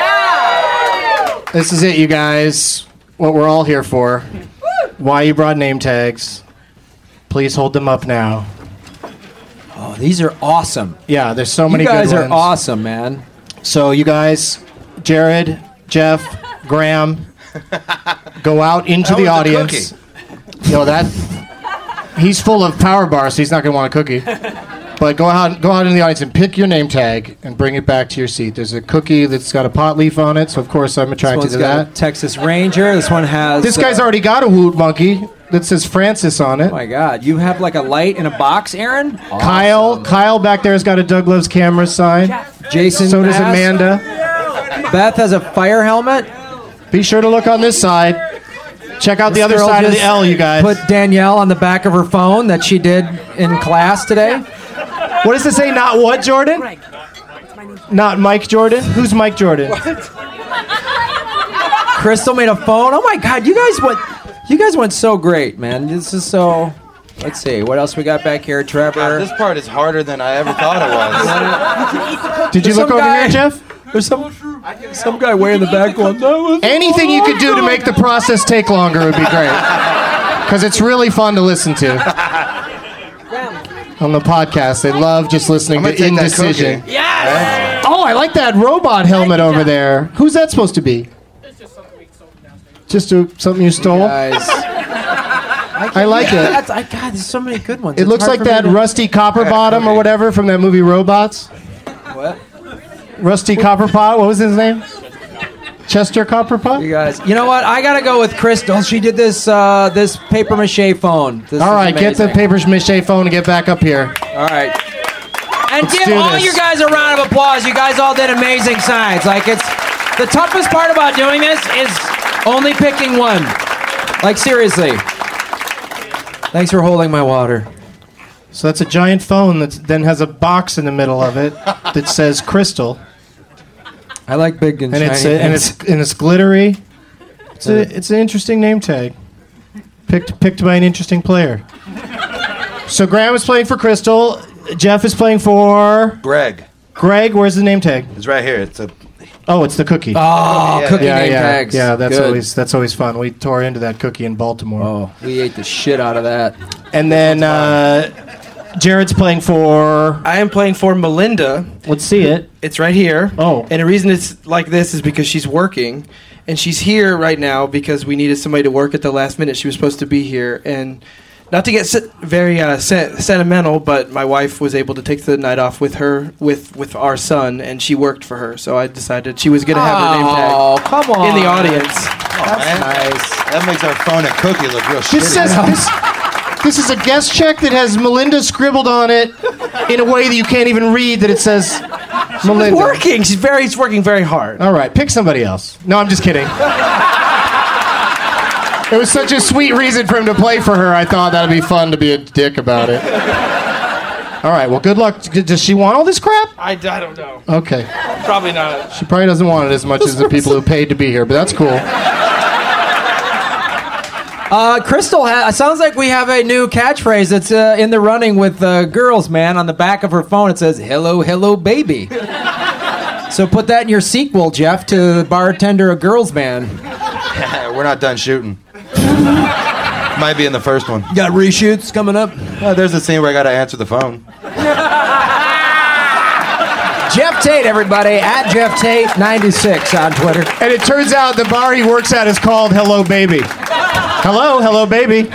This is it, you guys. What we're all here for. Why you brought name tags. Please hold them up now. Oh, these are awesome. Yeah, there's so many good ones. You good guys ones. are awesome, man. So you guys, Jared, Jeff, Graham, go out into the audience. You know that he's full of power bars, so he's not going to want a cookie. But go out into the audience and pick your name tag and bring it back to your seat. There's a cookie that's got a pot leaf on it, so of course I'm attracted to that. Texas Ranger. This one has. This guy's already got a Woot Monkey that says Francis on it. Oh my God! You have like a light in a box, Aaron. Awesome. Kyle back there has got a Doug Loves Camera sign. Jason. So does Bass. Amanda. Beth has a fire helmet. Be sure to look on this side. Check out the other girl side of the just L, you guys. Put Danielle on the back of her phone that she did in class today. What does it say? Not what, Jordan? Greg. Not Mike Jordan? Who's Mike Jordan? Crystal made a phone. Oh my God! You guys went so great, man. This is so. Let's see. What else we got back here, Trevor? God, this part is harder than I ever thought it was. Did you look over here, Jeff? There's some guy way in the back going, that was Anything you could do to make the process take longer would be great. Because it's really fun to listen to. On the podcast, they love just listening to indecision. Yes! Oh, I like that robot helmet over there. Who's that supposed to be? Just something you stole? Guys. I like it. God, there's so many good ones. It It's looks hard like for me that to- Rusty Copperbottom or whatever from that movie Robots. What? Rusty Copperpot. What was his name? Chester Copperpot? You guys. You know what? I gotta go with Crystal. She did this this paper mache phone. This All is right, get the amazing. paper mache phone and get back up here. All right. And Let's give do all this. you guys a round of applause. You guys all did amazing signs. Like it's the toughest part about doing this is only picking one. Like seriously. Thanks for holding my water. So that's a giant phone that then has a box in the middle of it that says Crystal. I like big and shiny things. It's glittery. It's an interesting name tag. Picked by an interesting player. So Graham is playing for Crystal. Jeff is playing for Greg. Greg. Where's the name tag? It's right here. It's a. Oh, it's the cookie. Oh, Yeah. cookie name tags. Yeah, that's Good. that's always fun. We tore into that cookie in Baltimore. Oh, we ate the shit out of that. And then Jared's playing for. I am playing for Melinda. Let's see it. It's right here. Oh. And the reason it's like this is because she's working. And she's here right now because we needed somebody to work at the last minute. She was supposed to be here. And not to get very sentimental, but my wife was able to take the night off with her, with our son, and she worked for her. So I decided she was going to have her name tag. Oh, come on. In the audience. That's nice. That makes our phone and cookie look real shitty. This says this is a guest check that has Melinda scribbled on it in a way that you can't even read. That it says Melinda. She's working. She's working very hard. All right, pick somebody else. No, I'm just kidding. It was such a sweet reason for him to play for her. I thought that'd be fun to be a dick about it. All right, well, good luck. Does she want all this crap? I don't know. Okay. Probably not. She probably doesn't want it as much as the people who paid to be here, but that's cool. Crystal, sounds like we have a new catchphrase that's in the running with Girls, man. On the back of her phone, it says, "Hello, hello, baby." So put that in your sequel, Jeff, to Bartender, a Girls, man. We're not done shooting. Might be in the first one. Got reshoots coming up? There's a scene where I got to answer the phone. Jeff Tate, everybody, at Jeff Tate 96 on Twitter. And it turns out the bar he works at is called Hello Baby. Hello, hello baby.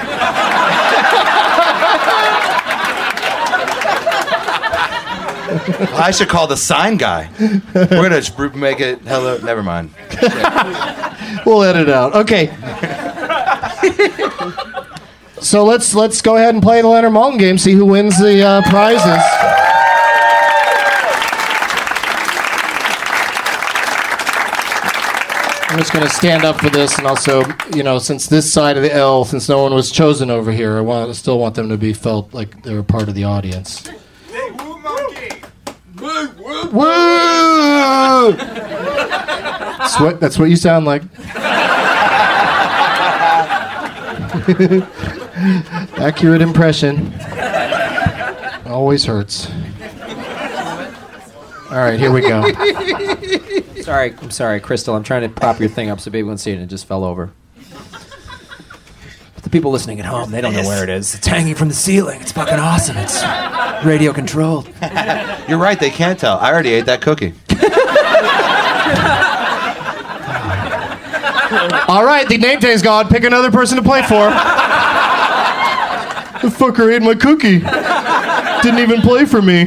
I should call the sign guy. We're going to make it hello. Never mind. We'll edit it out. Okay. So let's go ahead and play the Leonard Maltin game, see who wins the prizes. I'm just going to stand up for this, and also, since this side of the L, since no one was chosen over here, I still want them to be felt like they were part of the audience. Hey, woo monkey! Woo! That's what you sound like. Accurate impression. Always hurts. All right, here we go. I'm sorry, Crystal. I'm trying to prop your thing up so people can see it, and it just fell over. But the people listening at home, they don't know where it is. It's hanging from the ceiling. It's fucking awesome. It's radio controlled. You're right, they can't tell. I already ate that cookie. All right, the name tag's gone. Pick another person to play for. The fucker ate my cookie. Didn't even play for me.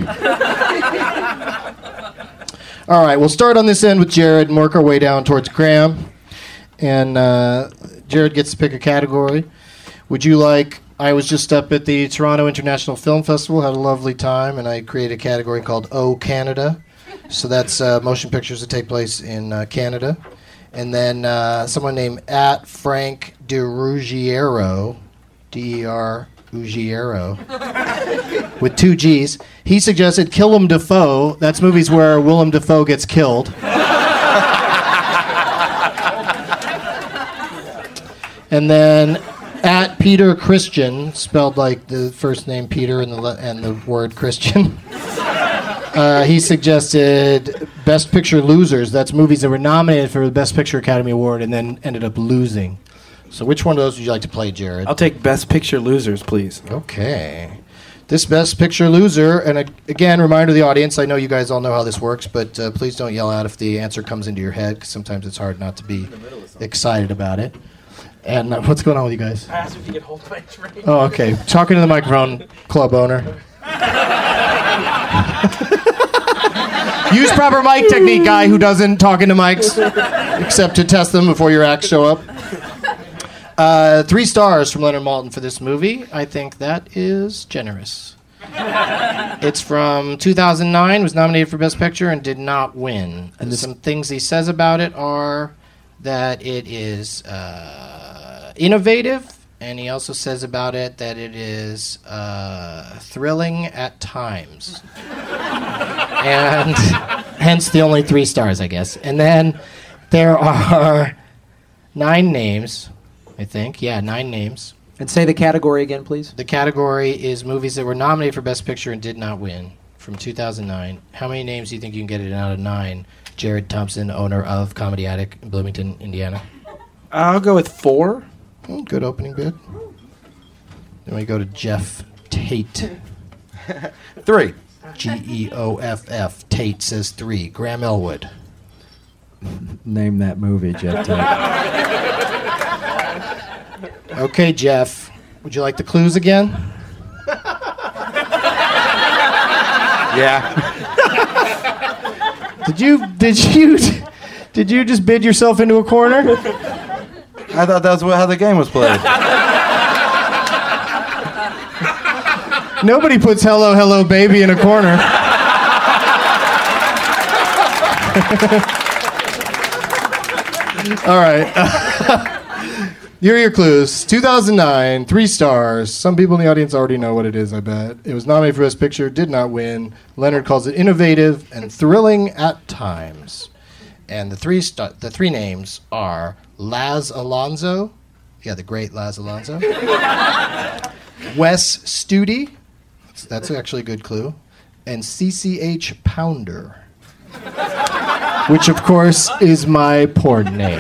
All right, we'll start on this end with Jared and work our way down towards Graham. And Jared gets to pick a category. Would you like... I was just up at the Toronto International Film Festival, had a lovely time, and I created a category called O Canada. So that's motion pictures that take place in Canada. And then someone named @Frank De Ruggiero, D-E-R Ruggiero, with 2 G's. He suggested Willem Dafoe. That's movies where Willem Dafoe gets killed. And then @Peter Christian, spelled like the first name Peter and the word Christian. He suggested Best Picture losers. That's movies that were nominated for the Best Picture Academy Award and then ended up losing. So which one of those would you like to play, Jared? I'll take Best Picture losers, please. Okay. This Best Picture loser, and again, reminder to the audience, I know you guys all know how this works, but please don't yell out if the answer comes into your head, because sometimes it's hard not to be excited about it. And what's going on with you guys? I asked if you could hold my drink. Oh, okay. Talking to the microphone, club owner. Use proper mic technique, guy who doesn't talk into mics, except to test them before your acts show up. 3 stars from Leonard Maltin for this movie. I think that is generous. It's from 2009, was nominated for Best Picture and did not win. And some things he says about it are that it is innovative, and he also says about it that it is thrilling at times. And hence the only 3 stars, I guess. And then there are 9 names, I think. Yeah, 9 names. And say the category again, please. The category is movies that were nominated for Best Picture and did not win from 2009. How many names do you think you can get it out of 9? Jared Thompson, owner of Comedy Attic in Bloomington, Indiana. I'll go with 4. Good opening bid. Then we go to Jeff Tate. 3. Geoff. Tate says 3. Graham Elwood. Name that movie, Jeff Tate. Okay, Jeff. Would you like the clues again? Yeah. Did you just bid yourself into a corner? I thought that's how the game was played. Nobody puts hello, hello, baby in a corner. All right. Here are your clues. 2009, 3 stars. Some people in the audience already know what it is, I bet. It was nominated for Best Picture, did not win. Leonard calls it innovative and thrilling at times. And the three names are Laz Alonso. Yeah, the great Laz Alonso. Wes Studi. That's actually a good clue. And CCH Pounder. Which, of course, is my porn name.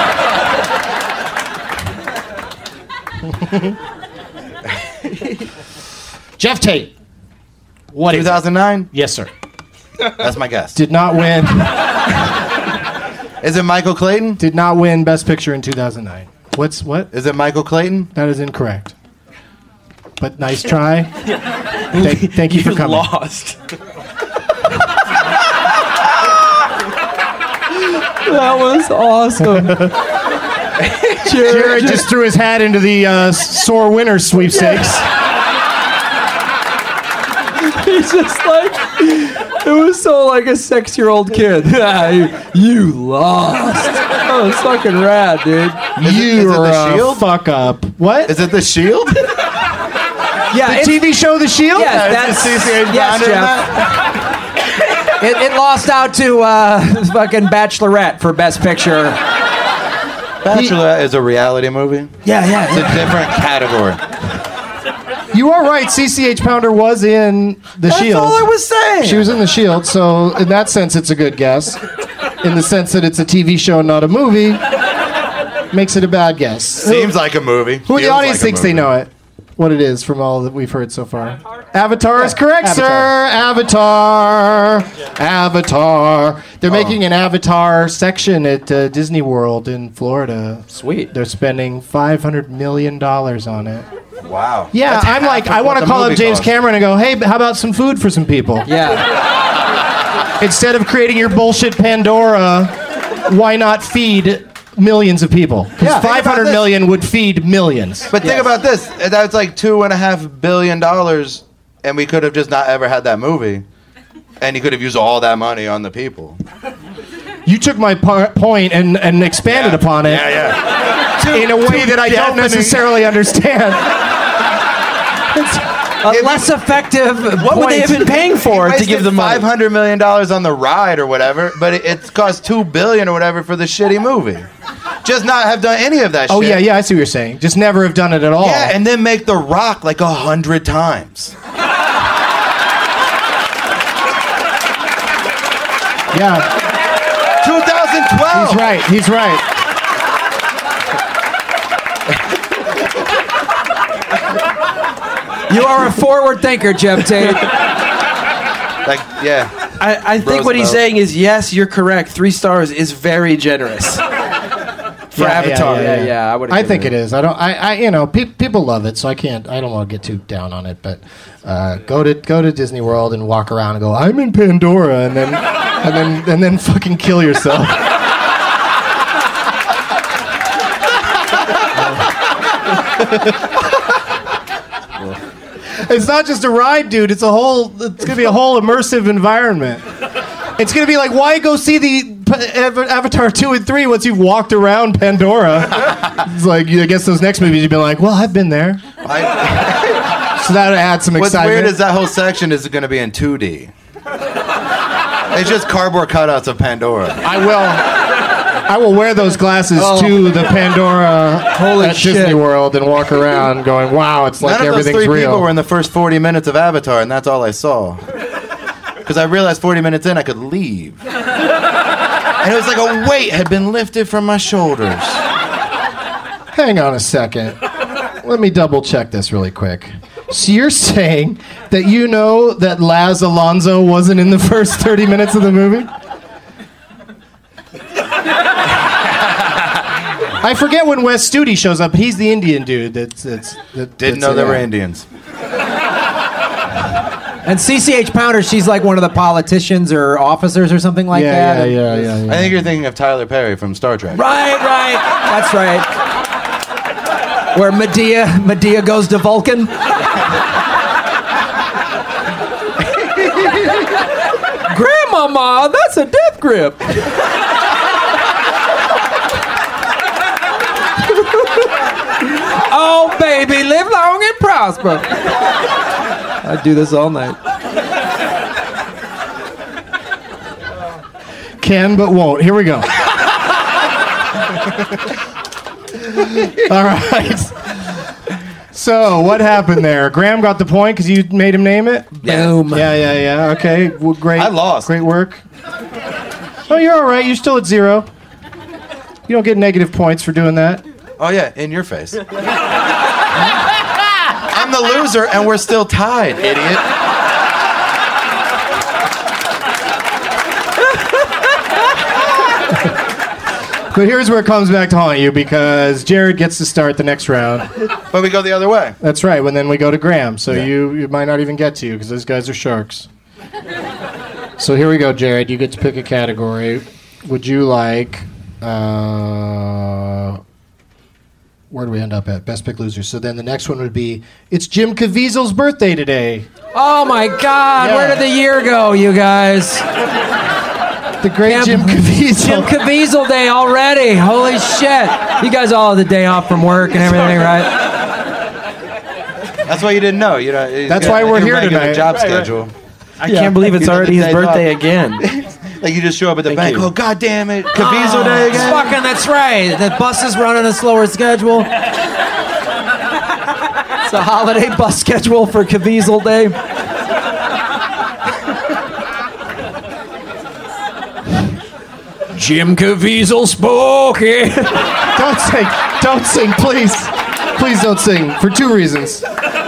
Jeff Tate. What 2009? Yes, sir. That's my guess. Did not win. Is it Michael Clayton? Did not win Best Picture in 2009. What? Is it Michael Clayton? That is incorrect. But nice try. Thank you for coming. Lost. That was awesome. Jared just threw his hat into the sore winner sweepstakes. He's just like, it was so like a 6-year-old kid. You lost. That was fucking rad, dude. You are a fuck up. What? Is it The Shield? Yeah, the TV show The Shield? Yes, that's CCH yes, Pounder. Jeff. It lost out to fucking Bachelorette for Best Picture. Bachelorette is a reality movie. Yeah. It's a different category. You are right. CCH Pounder was in The Shield. That's all I was saying. She was in The Shield, so in that sense, it's a good guess. In the sense that it's a TV show, not a movie, makes it a bad guess. Seems like a movie. Who in the audience thinks they know it? What it is from all that we've heard so far? Avatar is correct, sir. Avatar. They're making an Avatar section at Disney World in Florida. Sweet. They're spending $500 million on it. Wow. Yeah, That's I'm half like, of I what want to the call up movie James cost. Cameron and go, hey, how about some food for some people? Yeah. Instead of creating your bullshit Pandora, why not feed millions of people? Because Yeah, think about 500 this. million would feed millions. But think about this. That's like $2.5 billion, and we could have just not ever had that movie. And you could have used all that money on the people. You took my point and expanded upon it in a way that I don't necessarily understand. A less effective. What would they have been paying for to give the money? $500 million on the ride or whatever, but it cost $2 billion or whatever for the shitty movie. Just not have done any of that Oh, shit. yeah, I see what you're saying. Just never have done it at all. Yeah, and then make The Rock like 100 times. Yeah. 2012. He's right. You are a forward thinker, Jeff Tate. Like, yeah. I think what he's Roosevelt. saying is, yes, you're correct. 3 stars is very generous for Avatar. Yeah, I would. I think it is. People love it, so I don't want to get too down on it, but go to Disney World and walk around and go, I'm in Pandora, and then fucking kill yourself. It's not just a ride, dude. It's gonna be a whole immersive environment. It's gonna be like, why go see the Avatar 2 and 3 once you've walked around Pandora? It's like, I guess those next movies you'd be like, well, I've been there. So that would add some What's excitement. weird is that whole section is going to be in 2D. It's just cardboard cutouts of Pandora. I will wear those glasses to the Pandora at Disney World and walk around going, wow, it's like None of those everything's 3 real. people were in the first 40 minutes of Avatar, and that's all I saw. Because I realized 40 minutes in I could leave. And it was like a weight had been lifted from my shoulders. Hang on a second. Let me double check this really quick. So you're saying that you know that Laz Alonso wasn't in the first 30 minutes of the movie? I forget when Wes Studi shows up. He's the Indian dude. Didn't know they were Indians. And CCH Pounder, she's like one of the politicians or officers or something like that. Yeah. I think you're thinking of Tyler Perry from Star Trek. Right. That's right. Where Medea goes to Vulcan. Grandmama, that's a death grip. Oh, baby, live long and prosper. I do this all night. Can but won't. Here we go. All right. So, what happened there? Graham got the point because you made him name it? Boom. Yeah. Okay, well, great. I lost. Great work. Oh, you're all right. You're still at 0. You don't get negative points for doing that. Oh, yeah, in your face. I'm the loser, and we're still tied, idiot. But here's where it comes back to haunt you, because Jared gets to start the next round. But we go the other way. That's right, and then we go to Graham, so you might not even get to you, because those guys are sharks. So here we go, Jared. You get to pick a category. Would you like... where do we end up at? Best Pick Loser. So then the next one would be, it's Jim Caviezel's birthday today. Oh, my God. Yeah. Where did the year go, you guys? The great Jim Caviezel. Jim Caviezel Day already. Holy shit. You guys all have the day off from work and everything, right? That's why you didn't know. That's why we're here tonight. Job schedule. I can't believe it's already his birthday again. Like you just show up at the Thank bank. you. Oh, God damn it. Caviezel Day again? Fucking, that's right. The bus is running a slower schedule. It's a holiday bus schedule for Caviezel Day. Jim Caviezel spooky. Don't sing, please. Please don't sing, for 2 reasons.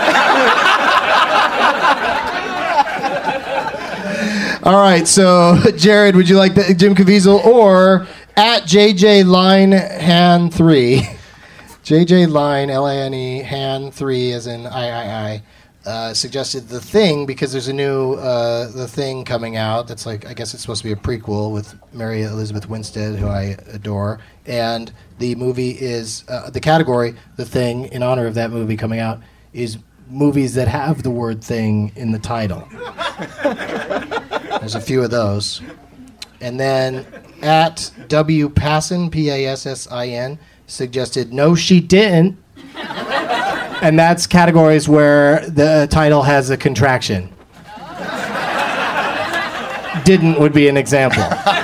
All right, so Jared, would you like the Jim Caviezel or at JJ Linehan 3? JJ Line LANE Han 3 as in I suggested The Thing because there's a new The Thing coming out. That's like, I guess it's supposed to be a prequel with Mary Elizabeth Winstead, who I adore, and the movie is the category The Thing in honor of that movie coming out is movies that have the word thing in the title. There's a few of those. And then at W Passin, Passin, suggested No She Didn't. And that's categories where the title has a contraction. Didn't would be an example.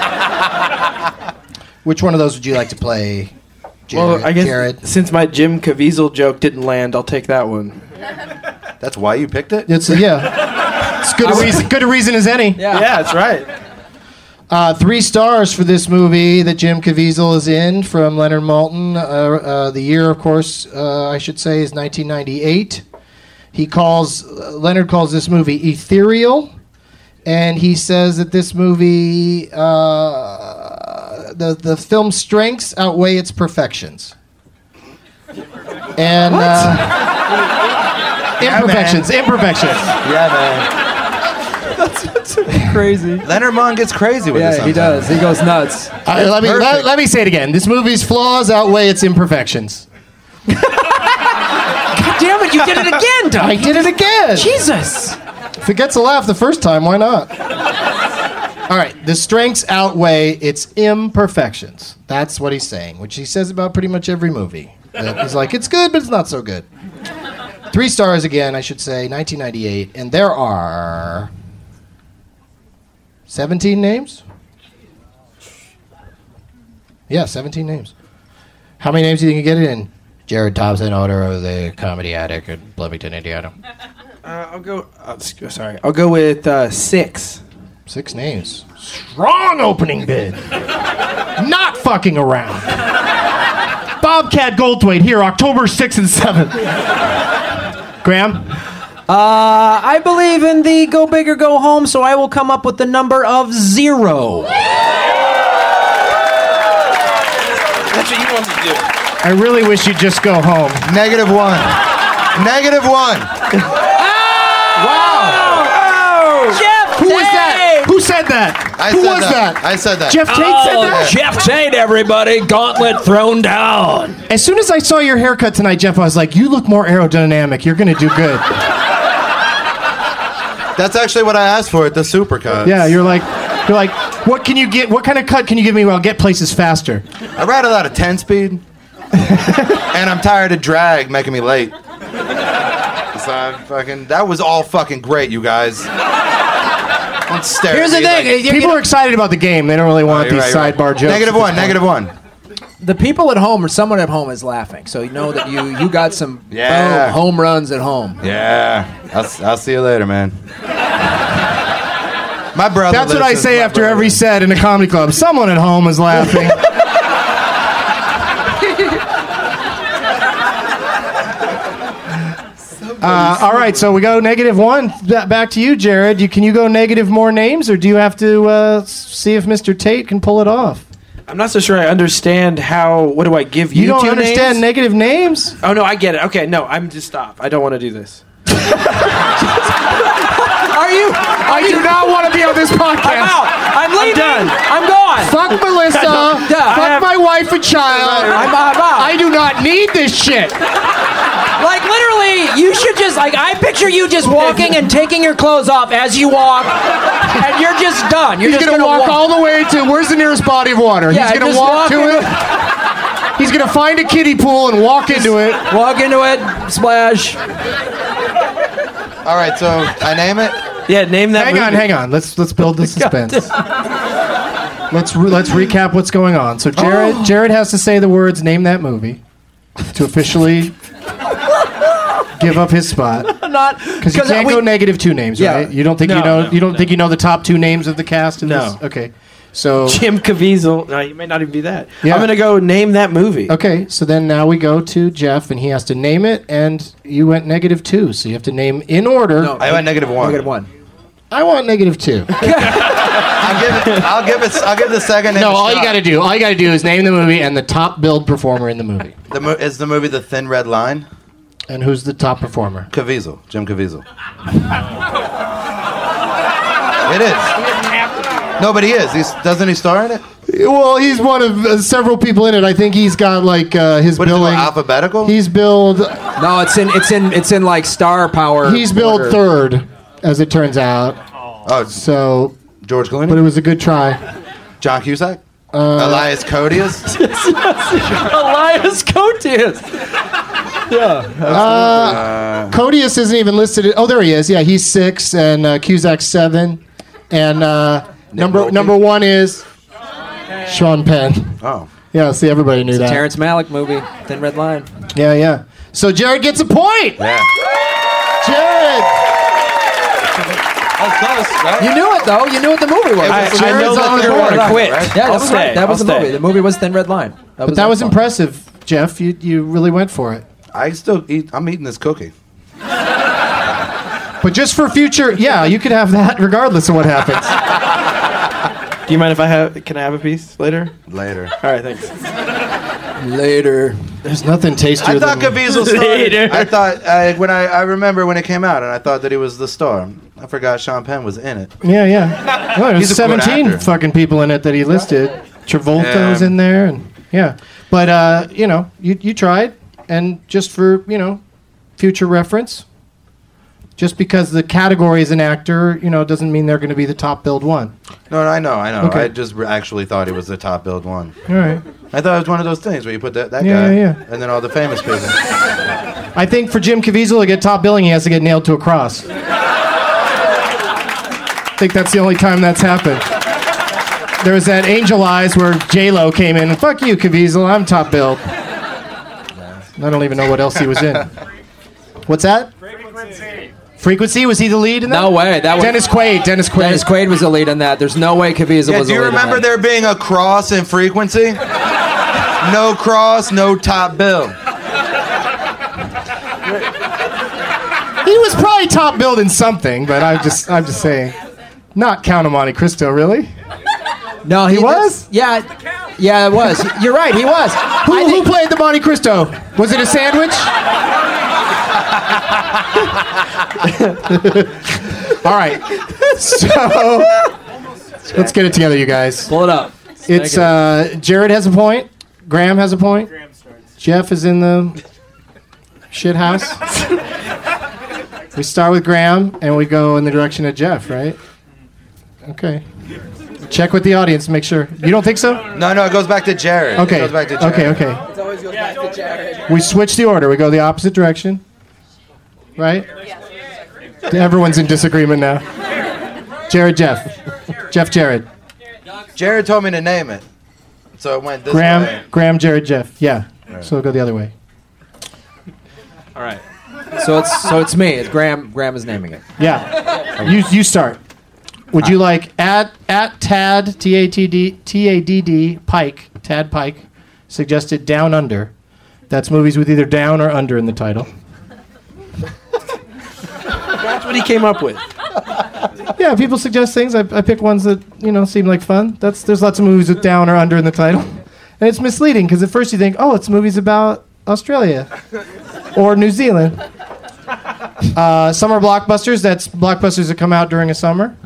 Which one of those would you like to play, Jared? Well, I guess Jared? Since my Jim Caviezel joke didn't land, I'll take that one. That's why you picked it? It's good a reason as any. Yeah, that's right. 3 stars for this movie that Jim Caviezel is in from Leonard Maltin. The year, of course, I should say, is 1998. Leonard calls this movie ethereal, and he says that this movie, the film's strengths outweigh its perfections. And imperfections. Yeah, man. That's crazy. Leonard Maltin gets crazy with this. Yeah, he does. He goes nuts. Let me say it again. This movie's flaws outweigh its imperfections. God damn it, you did it again, Doug. I did it again. Jesus. If it gets a laugh the first time, why not? All right, the strengths outweigh its imperfections. That's what he's saying, which he says about pretty much every movie. He's like, it's good, but it's not so good. 3 stars again, I should say, 1998. And there are 17 names? Yeah, 17 names. How many names do you think you get it in? Jared Thompson, owner of the Comedy Attic in Bloomington, Indiana. I'll go. Sorry, I'll go with 6. 6 names. Strong opening bid. Not fucking around. Bobcat Goldthwait here, October 6th and 7th. Graham? I believe in the go big or go home, so I will come up with the number of 0. That's what you want to do. I really wish you'd just go home. -1. -1. Wow. Jeff Who was that? Who said that? Who was that? I said that. Jeff Tate said that? Jeff Tate, everybody. Gauntlet thrown down. As soon as I saw your haircut tonight, Jeff, I was like, you look more aerodynamic. You're going to do good. That's actually what I asked for at the supercut. Yeah, you're like, what can you get? What kind of cut can you give me where I'll get places faster? I ride a lot of 10-speed, and I'm tired of drag making me late. So that was all fucking great, you guys. Don't stare Here's at the me thing. like- People are excited about the game. They don't really want You're these right, sidebar jokes. -1. -1. The people at home or someone at home is laughing, so you know that you got some Yeah. boom, home runs at home. Yeah. I'll see you later, man. My brother. That's what I say after every set in a comedy club. Someone at home is laughing. All right, so we go -1. Back to you, Jared. Can you go negative more names, or do you have to see if Mr. Tate can pull it off? I'm not so sure I understand how. What do I give you? You don't two understand names? negative names? Oh no, I get it. Okay, no, I'm just stop. I don't want to do this. Are you? I do not want to be on this podcast. I'm out. I'm leaving. done. I'm gone. Fuck Melissa. Fuck my wife and child. I'm out. I do not need this shit. Like literally, you should just like I picture you just walking and taking your clothes off as you walk, and you're just done. You're He's just gonna walk all the way to where's the nearest body of water? Yeah, He's gonna just walk to walk it. He's gonna find a kiddie pool and walk into it. Walk into it, splash. All right, so I name it. Yeah, name that. Hang on. Let's build the suspense. Let's recap what's going on. So Jared has to say the words "name that movie" to officially give up his spot. Not because you can't go -2 names, right? You don't think think you know the top 2 names of the cast? In this? Okay. So Jim Caviezel. No, you may not even be that. Yeah. I'm gonna go name that movie. Okay, so then now we go to Jeff, and he has to name it, and you went -2, so you have to name in order. No, I went -1. -1. I want -2. I'll give the second. No, all you got to do is name the movie and the top billed performer in the movie. Is the movie The Thin Red Line? And who's the top performer? Caviezel, Jim Caviezel. It is. No, but he is. Doesn't he star in it? Well, he's one of several people in it. I think he's got like his billing alphabetical. He's billed. No, it's in like star power. He's billed order. third, as it turns out. Oh, so George Clooney. But it was a good try. John Cusack. Elias Koteas. Elias Koteas. Yeah. Koteas isn't even listed. Oh, there he is. Yeah, he's 6, and Cusack's 7, and number 1 is Sean Penn. Oh. Yeah, see, everybody knew It's that. a Terrence Malick movie, Thin Red Line. Yeah. So Jared gets a point. Yeah. Jared. Oh, close, right? You knew it though. You knew what the movie was. I Jared's no on longer the want to board. quit. Yeah, that was right. That was the movie. The movie was Thin Red Line. But that was excellent. impressive, Jeff. You really went for it. I'm eating this cookie. But just for future, yeah, you could have that regardless of what happens. Do you mind if can I have a piece later? Later. All right, thanks. Later. There's nothing tastier I thought than... Caviezel started. I thought I remember when it came out, and I thought that he was the star. I forgot Sean Penn was in it. Yeah. Well, there's He's a good 17 actor. fucking people in it that he listed. Travolta Yeah. was in there, and yeah. But you tried, and just for future reference, just because the category is an actor, doesn't mean they're going to be the top billed one. No, I know. Okay. I just actually thought he was the top billed one. All right. I thought it was one of those things where you put that guy, Yeah. and then all the famous people. I think for Jim Caviezel to get top billing, he has to get nailed to a cross. I think that's the only time that's happened. There was that Angel Eyes where J-Lo came in and, fuck you, Caviezel, I'm top billed. I don't even know what else he was in. What's that? Frequency? Was he the lead in that? No way. That was Dennis Quaid. Dennis Quaid was the lead in that. There's no way Caviezel Yeah, was do the you lead in remember that. there being a cross in Frequency? No cross, no top bill. He was probably top billed in something, but I'm just saying. Not Count of Monte Cristo, really? No, He was? Yeah, it was. You're right. He was. Who played the Monte Cristo? Was it a sandwich? All right. So let's get it together, you guys. Pull it up. It's Jared has a point. Graham has a point. Jeff is in the shit house. We start with Graham and we go in the direction of Jeff, right? Okay. Check with the audience, make sure. You don't think so? No, it goes back to Jared. Okay. It goes back to Jared. Okay. It always goes back to Jared. We switch the order. We go the opposite direction. Right? Everyone's in disagreement now. Jared, Jeff. Jeff, Jared. Jared told me to name it. So it went this way. Graham, Jared, Jeff. Yeah. So we'll go the other way. All right. So it's me. It's Graham. Graham is naming it. Yeah. You start. Would you like at Tad T-A-D-D Pike, Tad Pike, suggested Down Under. That's movies with either down or under in the title. That's what he came up with. Yeah, people suggest things. I pick ones that seem like fun. There's lots of movies with down or under in the title, and it's misleading because at first you think, oh, it's movies about Australia or New Zealand. Summer blockbusters. That's blockbusters that come out during a summer.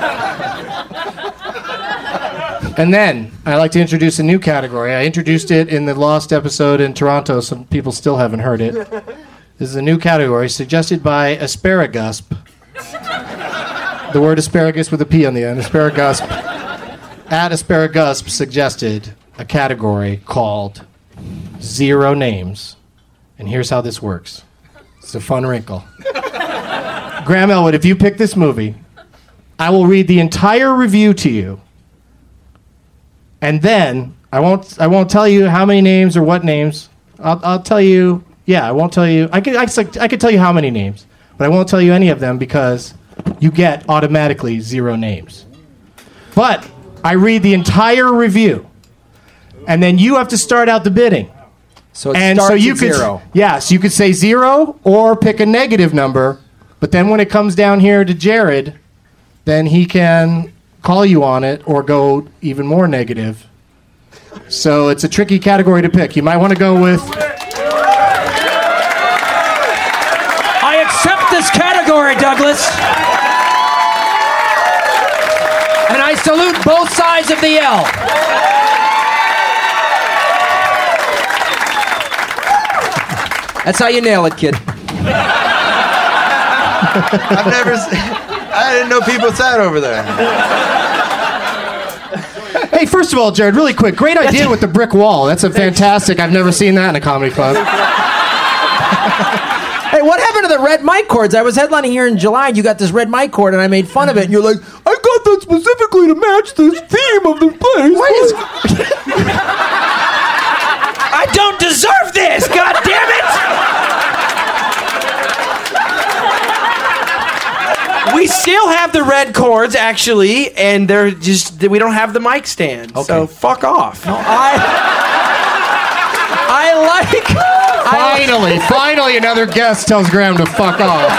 And then I like to introduce a new category. I introduced it in the Lost episode in Toronto. Some people still haven't heard it. This is a new category suggested by Asparagus. The word asparagus with a P on the end. Asparagus. At Asparagus suggested a category called Zero Names. And here's how this works. It's a fun wrinkle. Graham Elwood, if you pick this movie, I will read the entire review to you. And then I won't tell you how many names or what names. I'll tell you. Yeah, I won't tell you. I could tell you how many names, but I won't tell you any of them because you get automatically zero names. But I read the entire review, and then you have to start out the bidding. So it starts at zero. Yes, you could say zero or pick a negative number, but then when it comes down here to Jared, then he can call you on it or go even more negative. So it's a tricky category to pick. You might want to go with... I accept this category, Douglas. And I salute both sides of the L. That's how you nail it, kid. I didn't know people sat over there. Hey, first of all, Jared, really quick, great idea with the brick wall. That's a fantastic. I've never seen that in a comedy club. Hey, what happened to the red mic cords? I was headlining here in July, and you got this red mic cord, and I made fun of it, and you're like, I got that specifically to match the theme of the place. What is... I don't deserve this! God damn it! We still have the red cords, actually, and they're just we don't have the mic stand. Okay. So fuck off. No, I like. Finally, another guest tells Graham to fuck off.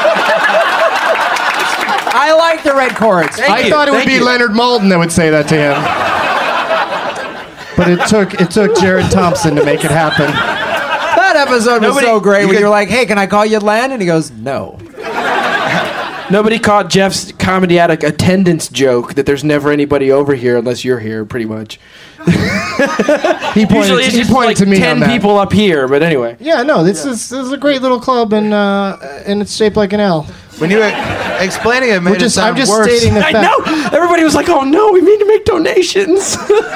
I like the red cords. I thought it would be Leonard Maltin that would say that to him. But it took Jared Thompson to make it happen. That episode was so great when you're like, hey, can I call you Len? And he goes, no. Nobody caught Jeff's Comedy Attic attendance joke that there's never anybody over here unless you're here, pretty much. He pointed to me 10 on that. people up here, but anyway. Yeah, no, this is a great little club, and it's shaped like an L. When you were explaining it, it made it sound I'm just worse. stating the fact. I know. Everybody was like, "Oh no, we need to make donations."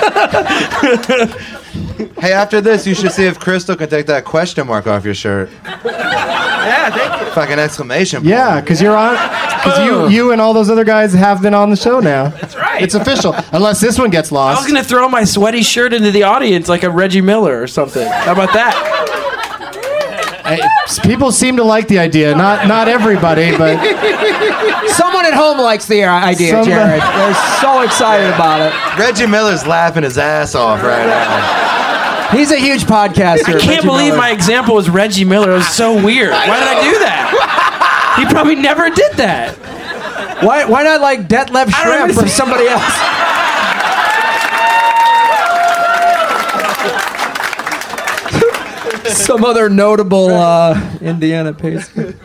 Hey, after this, you should see if Crystal can take that question mark off your shirt. Yeah, thank you. Fucking exclamation point. Yeah, because you're on. Because you and all those other guys have been on the show now. That's right. It's official, unless this one gets I lost. was gonna throw my sweaty shirt into the audience like a Reggie Miller or something. How about that? People seem to like the idea. Not everybody, but someone at home likes the idea, Jared. They're so excited about it. Reggie Miller's laughing his ass off right now. He's a huge podcaster. I can't believe my example was Reggie Miller. It was so weird. Why did I do that? He probably never did that. Why not like Detlef Schrempf or somebody else? Some other notable Indiana pastry.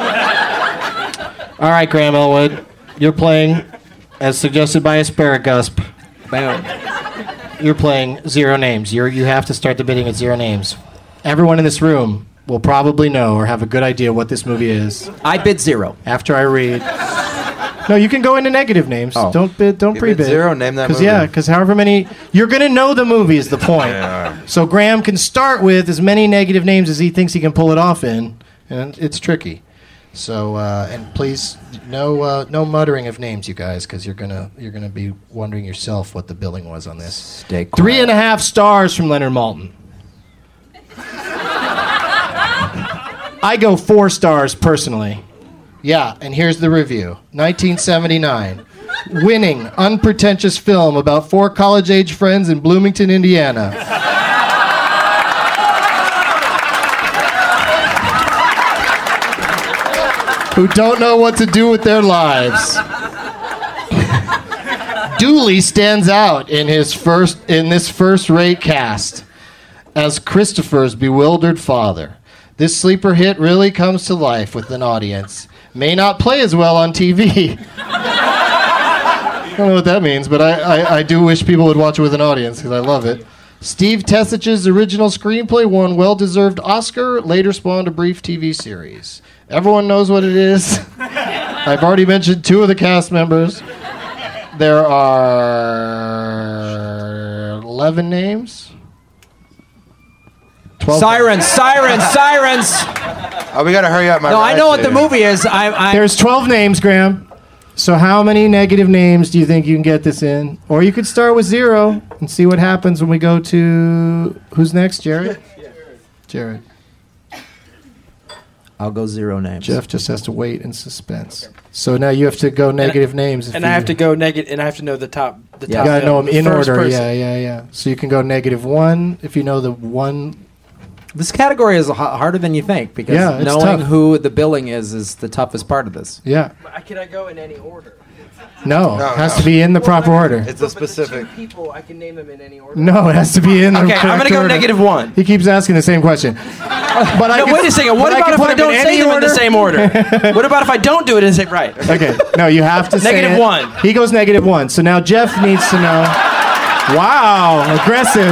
All right, Graham Elwood, you're playing, as suggested by Asparagus. Bam. You're playing zero names. You have to start the bidding at zero names. Everyone in this room will probably know or have a good idea what this movie is. I bid zero. After I read. No, you can go into negative names. Oh. Don't bid. Don't You pre-bid. bid zero, name that movie. Yeah, because however many you're gonna know the movie is the point. Yeah. So Graham can start with as many negative names as he thinks he can pull it off in, and it's tricky. So and please no muttering of names, you guys, because you're gonna be wondering yourself what the billing was on this. Stay quiet. 3.5 stars from Leonard Maltin. I go 4 stars personally. Yeah, and here's the review. 1979. Winning, unpretentious film about 4 college-age friends in Bloomington, Indiana. Who don't know what to do with their lives. Dooley stands out in this first-rate cast as Christopher's bewildered father. This sleeper hit really comes to life with an audience. May not play as well on TV. I don't know what that means, but I do wish people would watch it with an audience because I love it. Steve Tessich's original screenplay won well-deserved Oscar, later spawned a brief TV series. Everyone knows what it is. I've already mentioned 2 of the cast members. There are 11 names. 12 Sirens. Oh, we gotta hurry up, my No, I ride, know what the dude. movie is. There's 12 names, Graham. So how many negative names do you think you can get this in? Or you could start with 0 and see what happens when we go to... Who's next, Jared? Jared. I'll go 0 names. Jeff just has to wait in suspense. So now you have to go negative names. And I have to go negative, and I have to know the top. You gotta know them in first order. person. Yeah. So you can go -1 if you know the one. This category is harder than you think because Yeah, it's knowing tough. who the billing is the toughest part of this. Yeah. Can I go in any order? No, it has to be in the proper order. It's a specific. People, I can name them in any order. No, it has to be in the Okay, correct I'm gonna go order. -1. He keeps asking the same question. But No, wait a second. What about if I don't say them in the same order? What about if I don't do it in the same right? Okay. No, you have to say it. -1. He goes -1. So now Jeff needs to know. Wow, aggressive.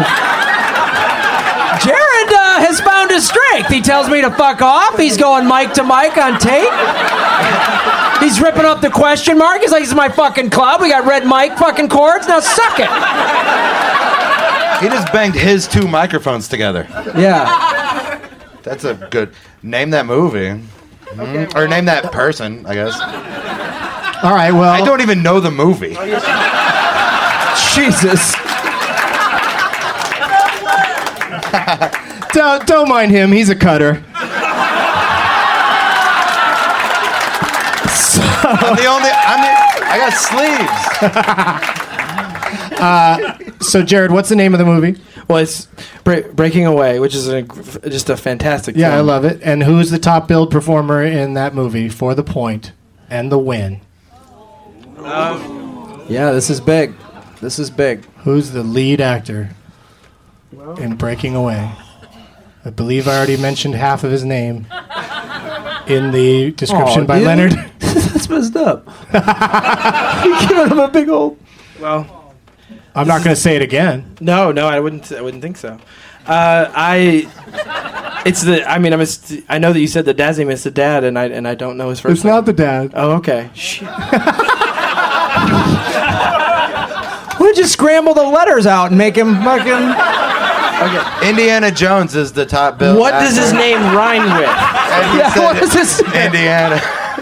Jared has found his strength. He tells me to fuck off. He's going mic to mic on tape. He's ripping up the question mark. He's like, "This is my fucking club. We got red mic fucking cords. Now suck it." He just banged his 2 microphones together. Yeah. That's a good. Name that movie. Or name that person, I guess. All right, well. I don't even know the movie. Jesus. Don't mind him. He's a cutter. I got sleeves. So Jared, what's the name of the movie? Well, it's Breaking Away, which is just a fantastic Yeah, film. I love it. And who's the top billed performer in that movie for the point and the win? Yeah, this is big. This is big. Who's the lead actor in Breaking Away? I believe I already mentioned half of his name in the description by dude. Leonard. That's messed up. You're giving him a big old... Well, I'm not going to say it again. No, I wouldn't think so. I know that you said the dad's name is the dad, and I don't know his first It's name. not the dad. Oh, okay. Shit. Why don't you scramble the letters out and make him fucking... Okay. Indiana Jones is the top bill. What does his name rhyme with? What is this? Indiana.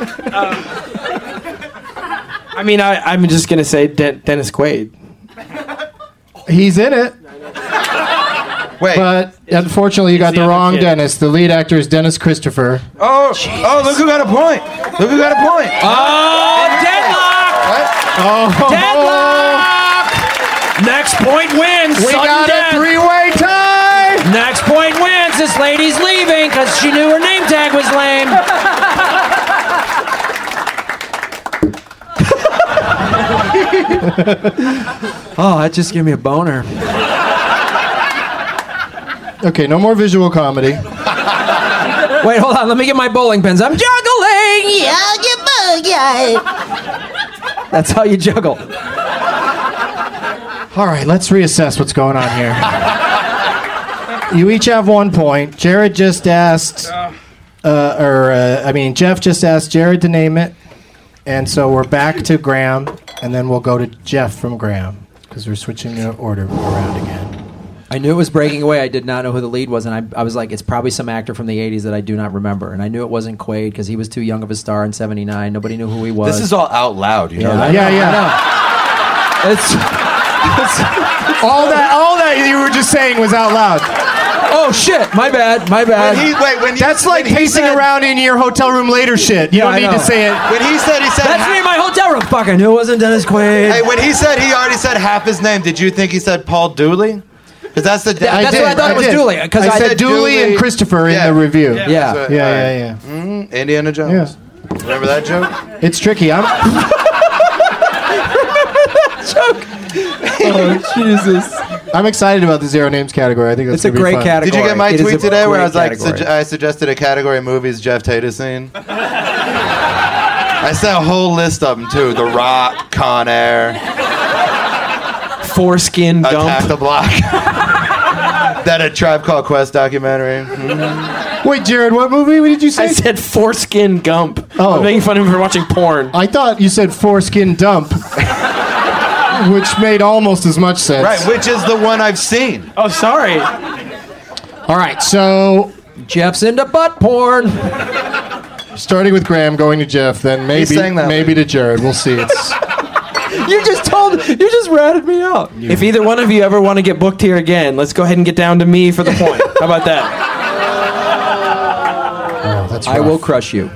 I'm just gonna say Dennis Quaid. He's in it. Wait. But unfortunately, you got the the other wrong kid. Dennis. The lead actor is Dennis Christopher. Oh, look who got a point. Look who got a point. Oh, deadlock! What? Oh, Deadlock! Next point wins. we Sudden got death. a 3-way tie. Next point wins. This lady's leaving because she knew her name tag was lame. Oh, that just gave me a boner. Okay, no more visual comedy. Wait, hold on. Let me get my bowling pins. I'm juggling. That's how you juggle. All right, let's reassess what's going on here. You each have 1 point. Jared just asked, Jeff just asked Jared to name it. And so we're back to Graham, and then we'll go to Jeff from Graham, because we're switching the order around again. I knew it was Breaking Away. I did not know who the lead was, and I was like, it's probably some actor from the 80s that I do not remember. And I knew it wasn't Quaid, because he was too young of a star in 79. Nobody knew who he was. This is all out loud, you know that? Yeah. It's all that you were just saying was out loud. Oh shit! My bad. That's like pacing around in your hotel room later shit. You don't need to say it. When he said That's me in my hotel room. Fuck, I knew it wasn't Dennis Quaid. Hey, when he already said half his name, did you think he said Paul Dooley? Because that's the. That's what I thought it was Dooley. Because I said Dooley and Christopher in the review. Yeah. Indiana Jones. Yeah. Remember that joke? It's tricky. Oh Jesus! I'm excited about the Zero Names category. I think that's a great category. Did you get my tweet today where I was like, category. I suggested a category of movies Jeff Tate has seen? I sent a whole list of them too: The Rock, Con Air, Foreskin Gump, Attack the Block, that A Tribe Called Quest documentary. Wait, Jared, what movie did you say? I said Foreskin Gump. Oh. I'm making fun of him for watching porn. I thought you said Foreskin Dump, which made almost as much sense. Right, which is the one I've seen. Oh, sorry. All right, so Jeff's into butt porn. Starting with Graham, going to Jeff, then maybe to Jared. We'll see. You just ratted me out. If either one of you ever want to get booked here again, let's go ahead and get down to me for the point. How about that? Oh, that's rough. I will crush you.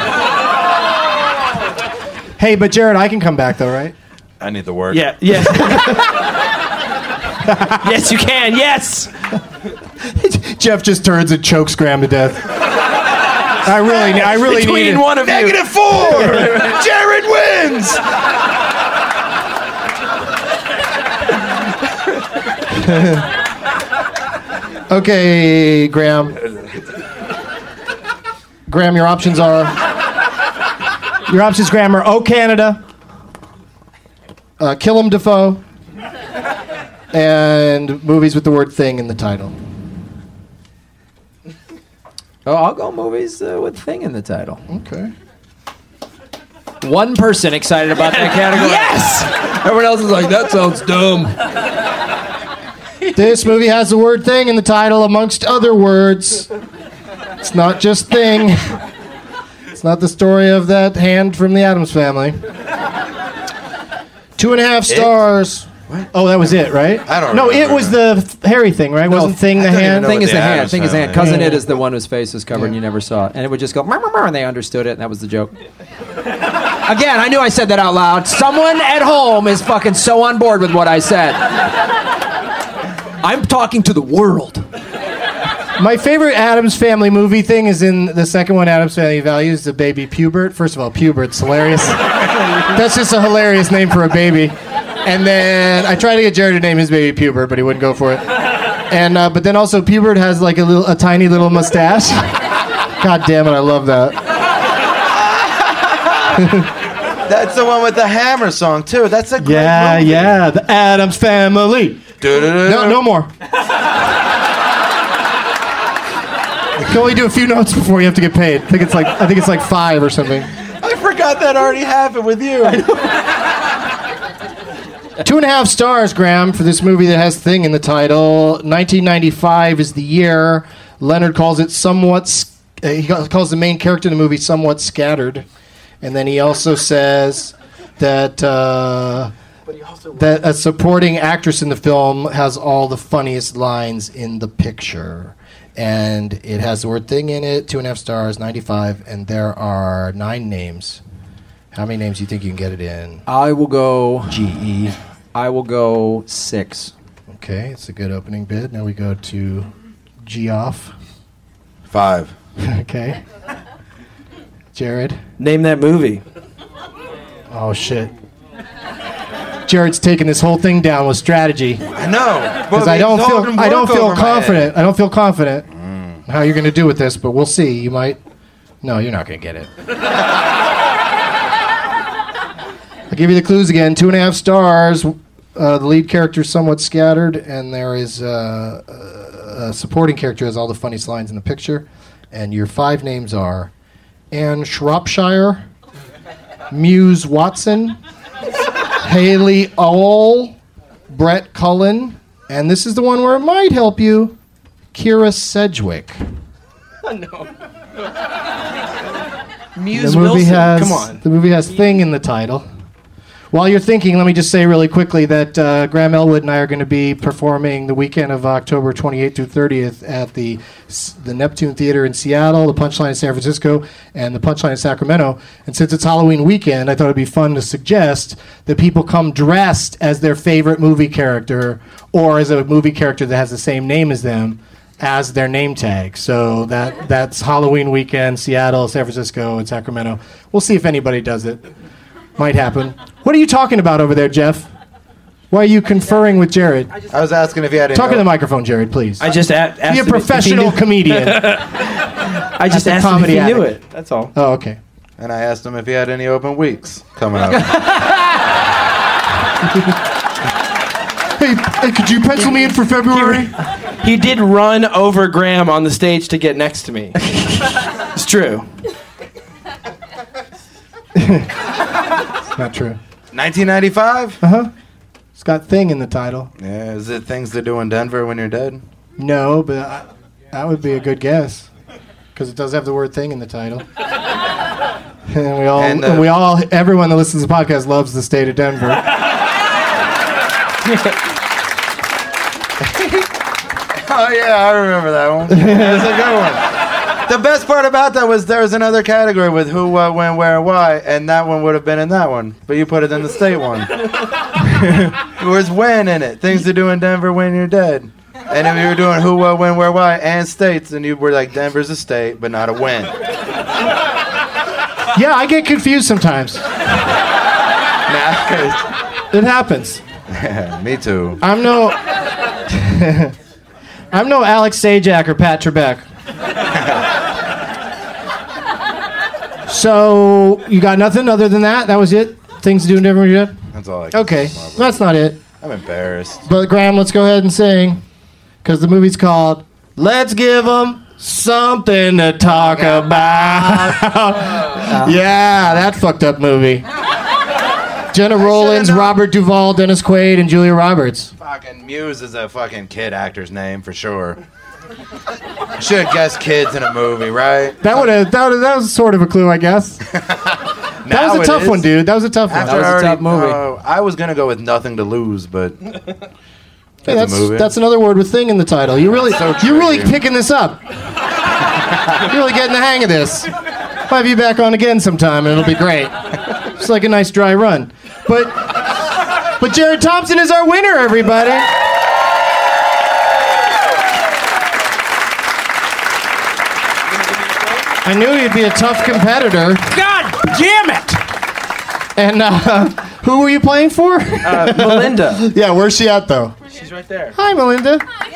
Hey, but Jared, I can come back though, right? I need the work. Yeah. Yes, you can. Yes. Jeff just turns and chokes Graham to death. I really Between need it. one of you. -4. Jared wins. Okay, Graham. Graham, your options are. Graham, are O Canada, Kill 'Em Defoe, and movies with the word thing in the title. Oh, I'll go movies with thing in the title. Okay. One person excited about that category. Yes. Everyone else is like, that sounds dumb. This movie has the word thing in the title, amongst other words. It's not just thing. It's not the story of that hand from the Addams Family. 2.5 stars. What? Oh, that was it, right? I don't know. No, remember. it was the hairy thing, right? Wasn't thing the hand? Thing is the hand. Addams Thing is the hand. Family. Cousin It is the one whose face was covered and you never saw it. And it would just go, and they understood it, and that was the joke. Again, I knew I said that out loud. Someone at home is fucking so on board with what I said. I'm talking to the world. My favorite Addams Family movie thing is in the second one, Addams Family Values, the baby Pubert. First of all, Pubert's hilarious. That's just a hilarious name for a baby. And then I tried to get Jared to name his baby Pubert, but he wouldn't go for it. And but then also Pubert has like a tiny little mustache. God damn it, I love that. That's the one with the Hammer song too. That's a great movie. Yeah, the Addams Family. No more. You can only do a few notes before you have to get paid. I think it's like 5 or something. I forgot that already happened with you. 2.5 stars, Graham, for this movie that has thing in the title. 1995 is the year. Leonard calls it he calls the main character in the movie somewhat scattered. And then he also says that that a supporting actress in the film has all the funniest lines in the picture. And it has the word thing in it, 2.5 stars, 95, and there are 9 names. How many names do you think you can get it in? I will go... G-E. I will go 6. Okay, it's a good opening bid. Now we go to G-off. 5. Okay. Jared? Name that movie. Oh, shit. Jared's taking this whole thing down with strategy. I know. Because I don't feel confident. I don't feel confident how you're going to do with this, but we'll see. You might. No, you're not going to get it. I'll give you the clues again. 2.5 stars. The lead character is somewhat scattered, and there is a supporting character who has all the funniest lines in the picture. And your 5 names are Anne Shropshire, Muse Watson, Haley Owl, Brett Cullen, and this is the one where it might help you, Kira Sedgwick. Oh, no. Muse Wilson, come on. The movie has Thing in the title. While you're thinking, let me just say really quickly that Graham Elwood and I are going to be performing the weekend of October 28th through 30th at the Neptune Theater in Seattle, the Punchline in San Francisco, and the Punchline in Sacramento. And since it's Halloween weekend, I thought it'd be fun to suggest that people come dressed as their favorite movie character or as a movie character that has the same name as them as their name tag. So that's Halloween weekend, Seattle, San Francisco, and Sacramento. We'll see if anybody does it. Might happen. What are you talking about over there, Jeff? Why are you conferring with Jared? I was asking if he had any... Talk to the microphone, Jared, please. I just asked Be a professional comedian. I just asked him if he knew it. That's all. Oh, okay. And I asked him if he had any open weeks coming up. Hey, could you pencil me in for February? He did run over Graham on the stage to get next to me. It's true. It's not true. 1995? Uh-huh. It's got Thing in the title. Yeah, is it Things to Do in Denver when you're dead? No, but that would be a good guess. Because it does have the word Thing in the title. And everyone that listens to the podcast loves the state of Denver. Oh, yeah, I remember that one. That's a good one. The best part about that was there was another category with who, what, when, where, why, and that one would have been in that one. But you put it in the state one. Where's when in it? Things to do in Denver when you're dead. And if you were doing who, what, when, where, why, and states, then you were like, Denver's a state, but not a when. Yeah, I get confused sometimes. It happens. Yeah, me too. I'm no Alex Sajak or Pat Trebek. So you got nothing other than that? That was it? Things to do in Denver when you're dead? That's all I can Okay, say. that's not it. I'm embarrassed. But Graham, let's go ahead and sing, because the movie's called Let's Give 'Em Something to Talk About. Yeah, that fucked up movie. Jenna Rollins, Robert Duvall, Dennis Quaid, and Julia Roberts. Fucking Muse is a fucking kid actor's name for sure. Should have guessed kids in a movie, right? That was sort of a clue, I guess. That was a tough one, dude. That was a tough one. That was a tough movie. I was gonna go with Nothing to Lose, but hey, that's another word with Thing in the title. You're really picking this up. You're really getting the hang of this. I'll have you back on again sometime, and it'll be great. It's like a nice dry run. But Jared Thompson is our winner, everybody. I knew he'd be a tough competitor. God damn it! And who were you playing for? Melinda. Yeah, where's she at, though? She's right there. Hi, Melinda.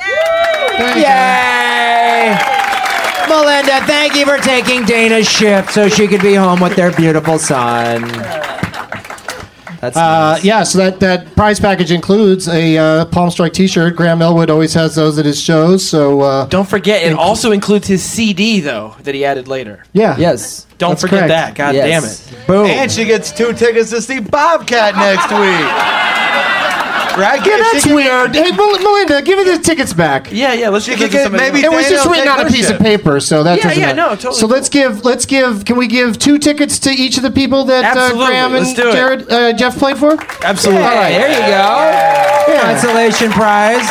Yay! Melinda, thank you for taking Dana's shift so she could be home with their beautiful son. That's nice. Yeah, so that prize package includes a Palm Strike T-shirt. Graham Elwood always has those at his shows. So don't forget, it also includes his CD though that he added later. Yeah. Yes. Don't forget that. God damn it. Boom. And she gets 2 tickets to see Bobcat next week. Right? Yeah, that's weird. Hey, Melinda, give me the tickets back. Yeah. Let's give it to somebody. maybe It was just written on a piece of paper, so that doesn't matter. no, totally. So let's give. Can we give 2 tickets to each of the people that Absolutely. Graham and Let's do it. Jared, Jeff played for? Absolutely. All right, there you go. Yeah. Consolation prize.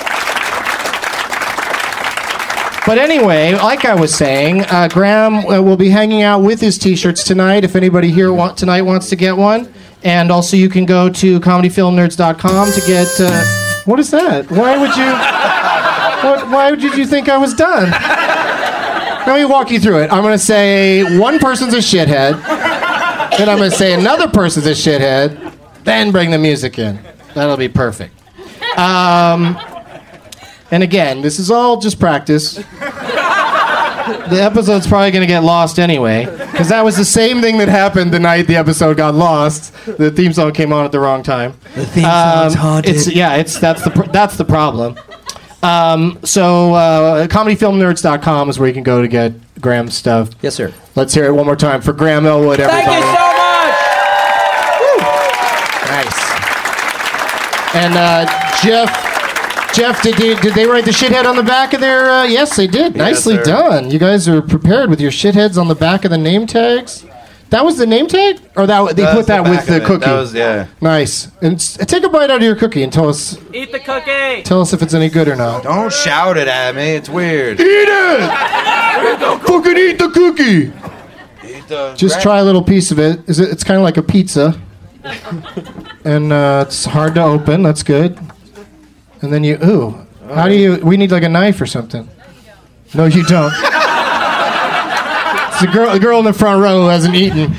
But anyway, like I was saying, Graham will be hanging out with his T-shirts tonight. If anybody here tonight wants to get one. And also you can go to comedyfilmnerds.com to get... what is that? Why did you think I was done? Let me walk you through it. I'm going to say one person's a shithead. Then I'm going to say another person's a shithead. Then bring the music in. That'll be perfect. And again, this is all just practice. The episode's probably going to get lost anyway, because that was the same thing that happened the night the episode got lost. The theme song came on at the wrong time. The theme song's haunted. That's the problem. Comedyfilmnerds.com is where you can go to get Graham's stuff. Yes, sir. Let's hear it one more time for Graham Elwood, everybody. Thank you so much. Nice. And Jeff, did they write the shithead on the back of their? Yes, they did. Nicely done. You guys are prepared with your shitheads on the back of the name tags. That was the name tag, or they put that with the cookie. That was nice. And take a bite out of your cookie and tell us. Eat the cookie. Tell us if it's any good or not. Don't shout it at me. It's weird. Eat it. Fucking eat the cookie. Just try a little piece of it. It's kind of like a pizza, and it's hard to open. That's good. And then how do you? We need like a knife or something. No, you don't. It's the girl in the front row who hasn't eaten.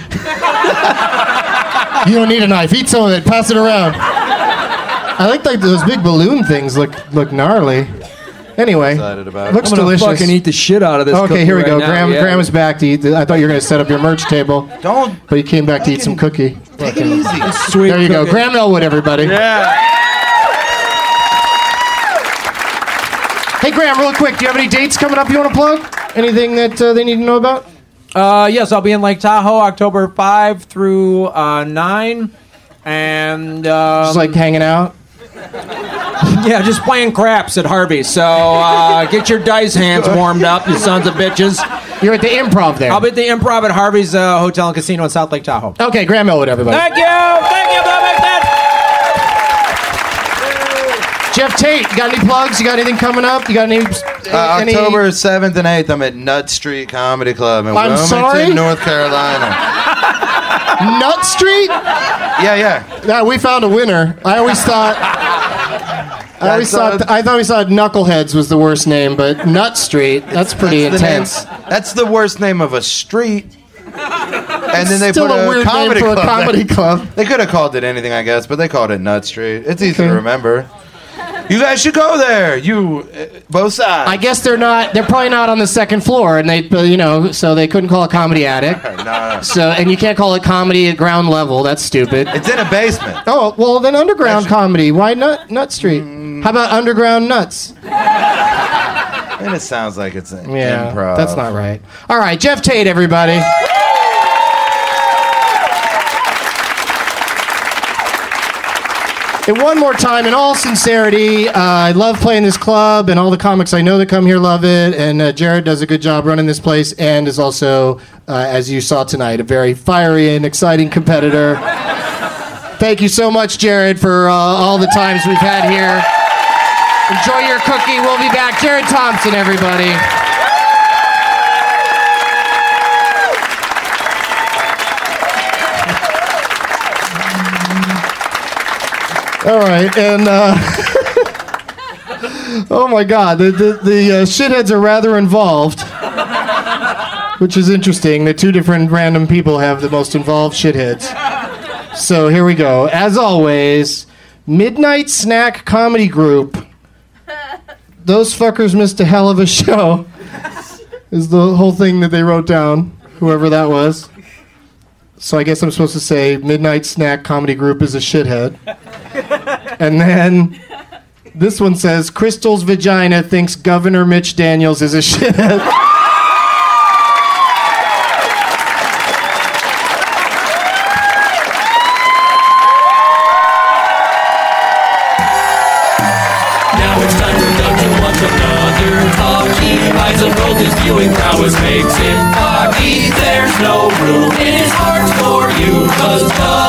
You don't need a knife. Eat some of it. Pass it around. I like those big balloon things. Look gnarly. Anyway, looks I'm delicious. Fucking eat the shit out of this. Okay, here we go. Right now, Graham is back to eat. I thought you were going to set up your merch table. Don't. But you came back to eat some cookie. Take it easy. Sweet. There you go. Graham Elwood, everybody. Yeah. Hey, Graham, real quick, do you have any dates coming up you want to plug? Anything that they need to know about? Yes, I'll be in Lake Tahoe October 5 through 9. And just like hanging out? Yeah, just playing craps at Harvey's. So get your dice hands warmed up, you sons of bitches. You're at the Improv there. I'll be at the Improv at Harvey's Hotel and Casino in South Lake Tahoe. Okay, Graham Elwood, everybody. Thank you, Jeff Tate, you got any plugs? You got anything coming up? You got any? October 7th and 8th, I'm at Nut Street Comedy Club in Wilmington, North Carolina. Nut Street? Yeah. We found a winner. I thought we thought Knuckleheads was the worst name, but Nut Street, that's pretty intense. That's the worst name of a street. And then they Still put a weird comedy name for club a comedy club. They could have called it anything, I guess, but they called it Nut Street. It's easy to remember. You guys should go there. Both sides. I guess they're probably not on the second floor, and so they couldn't call it Comedy Attic. No. So, and you can't call it comedy at ground level. That's stupid. It's in a basement. Oh, well, then underground comedy. Why Nut Street? How about Underground Nuts? And it sounds like it's an improv. That's not right. All right, Jeff Tate, everybody. And one more time, in all sincerity, I love playing this club, and all the comics I know that come here love it, and Jared does a good job running this place, and is also, as you saw tonight, a very fiery and exciting competitor. Thank you so much, Jared, for all the times we've had here. Enjoy your cookie. We'll be back. Jared Thompson, everybody. All right, and oh my God, the shitheads are rather involved, which is interesting. The two different random people have the most involved shitheads. So here we go. As always, Midnight Snack Comedy Group. Those fuckers missed a hell of a show. Is the whole thing that they wrote down, whoever that was. So I guess I'm supposed to say Midnight Snack Comedy Group is a shithead. And then this one says, Crystal's vagina thinks Governor Mitch Daniels is a shithead. Now it's time for Doug to watch another talkie. Eyes of gold, his viewing prowess makes him cocky. There's no room in his heart for you, 'cause Doug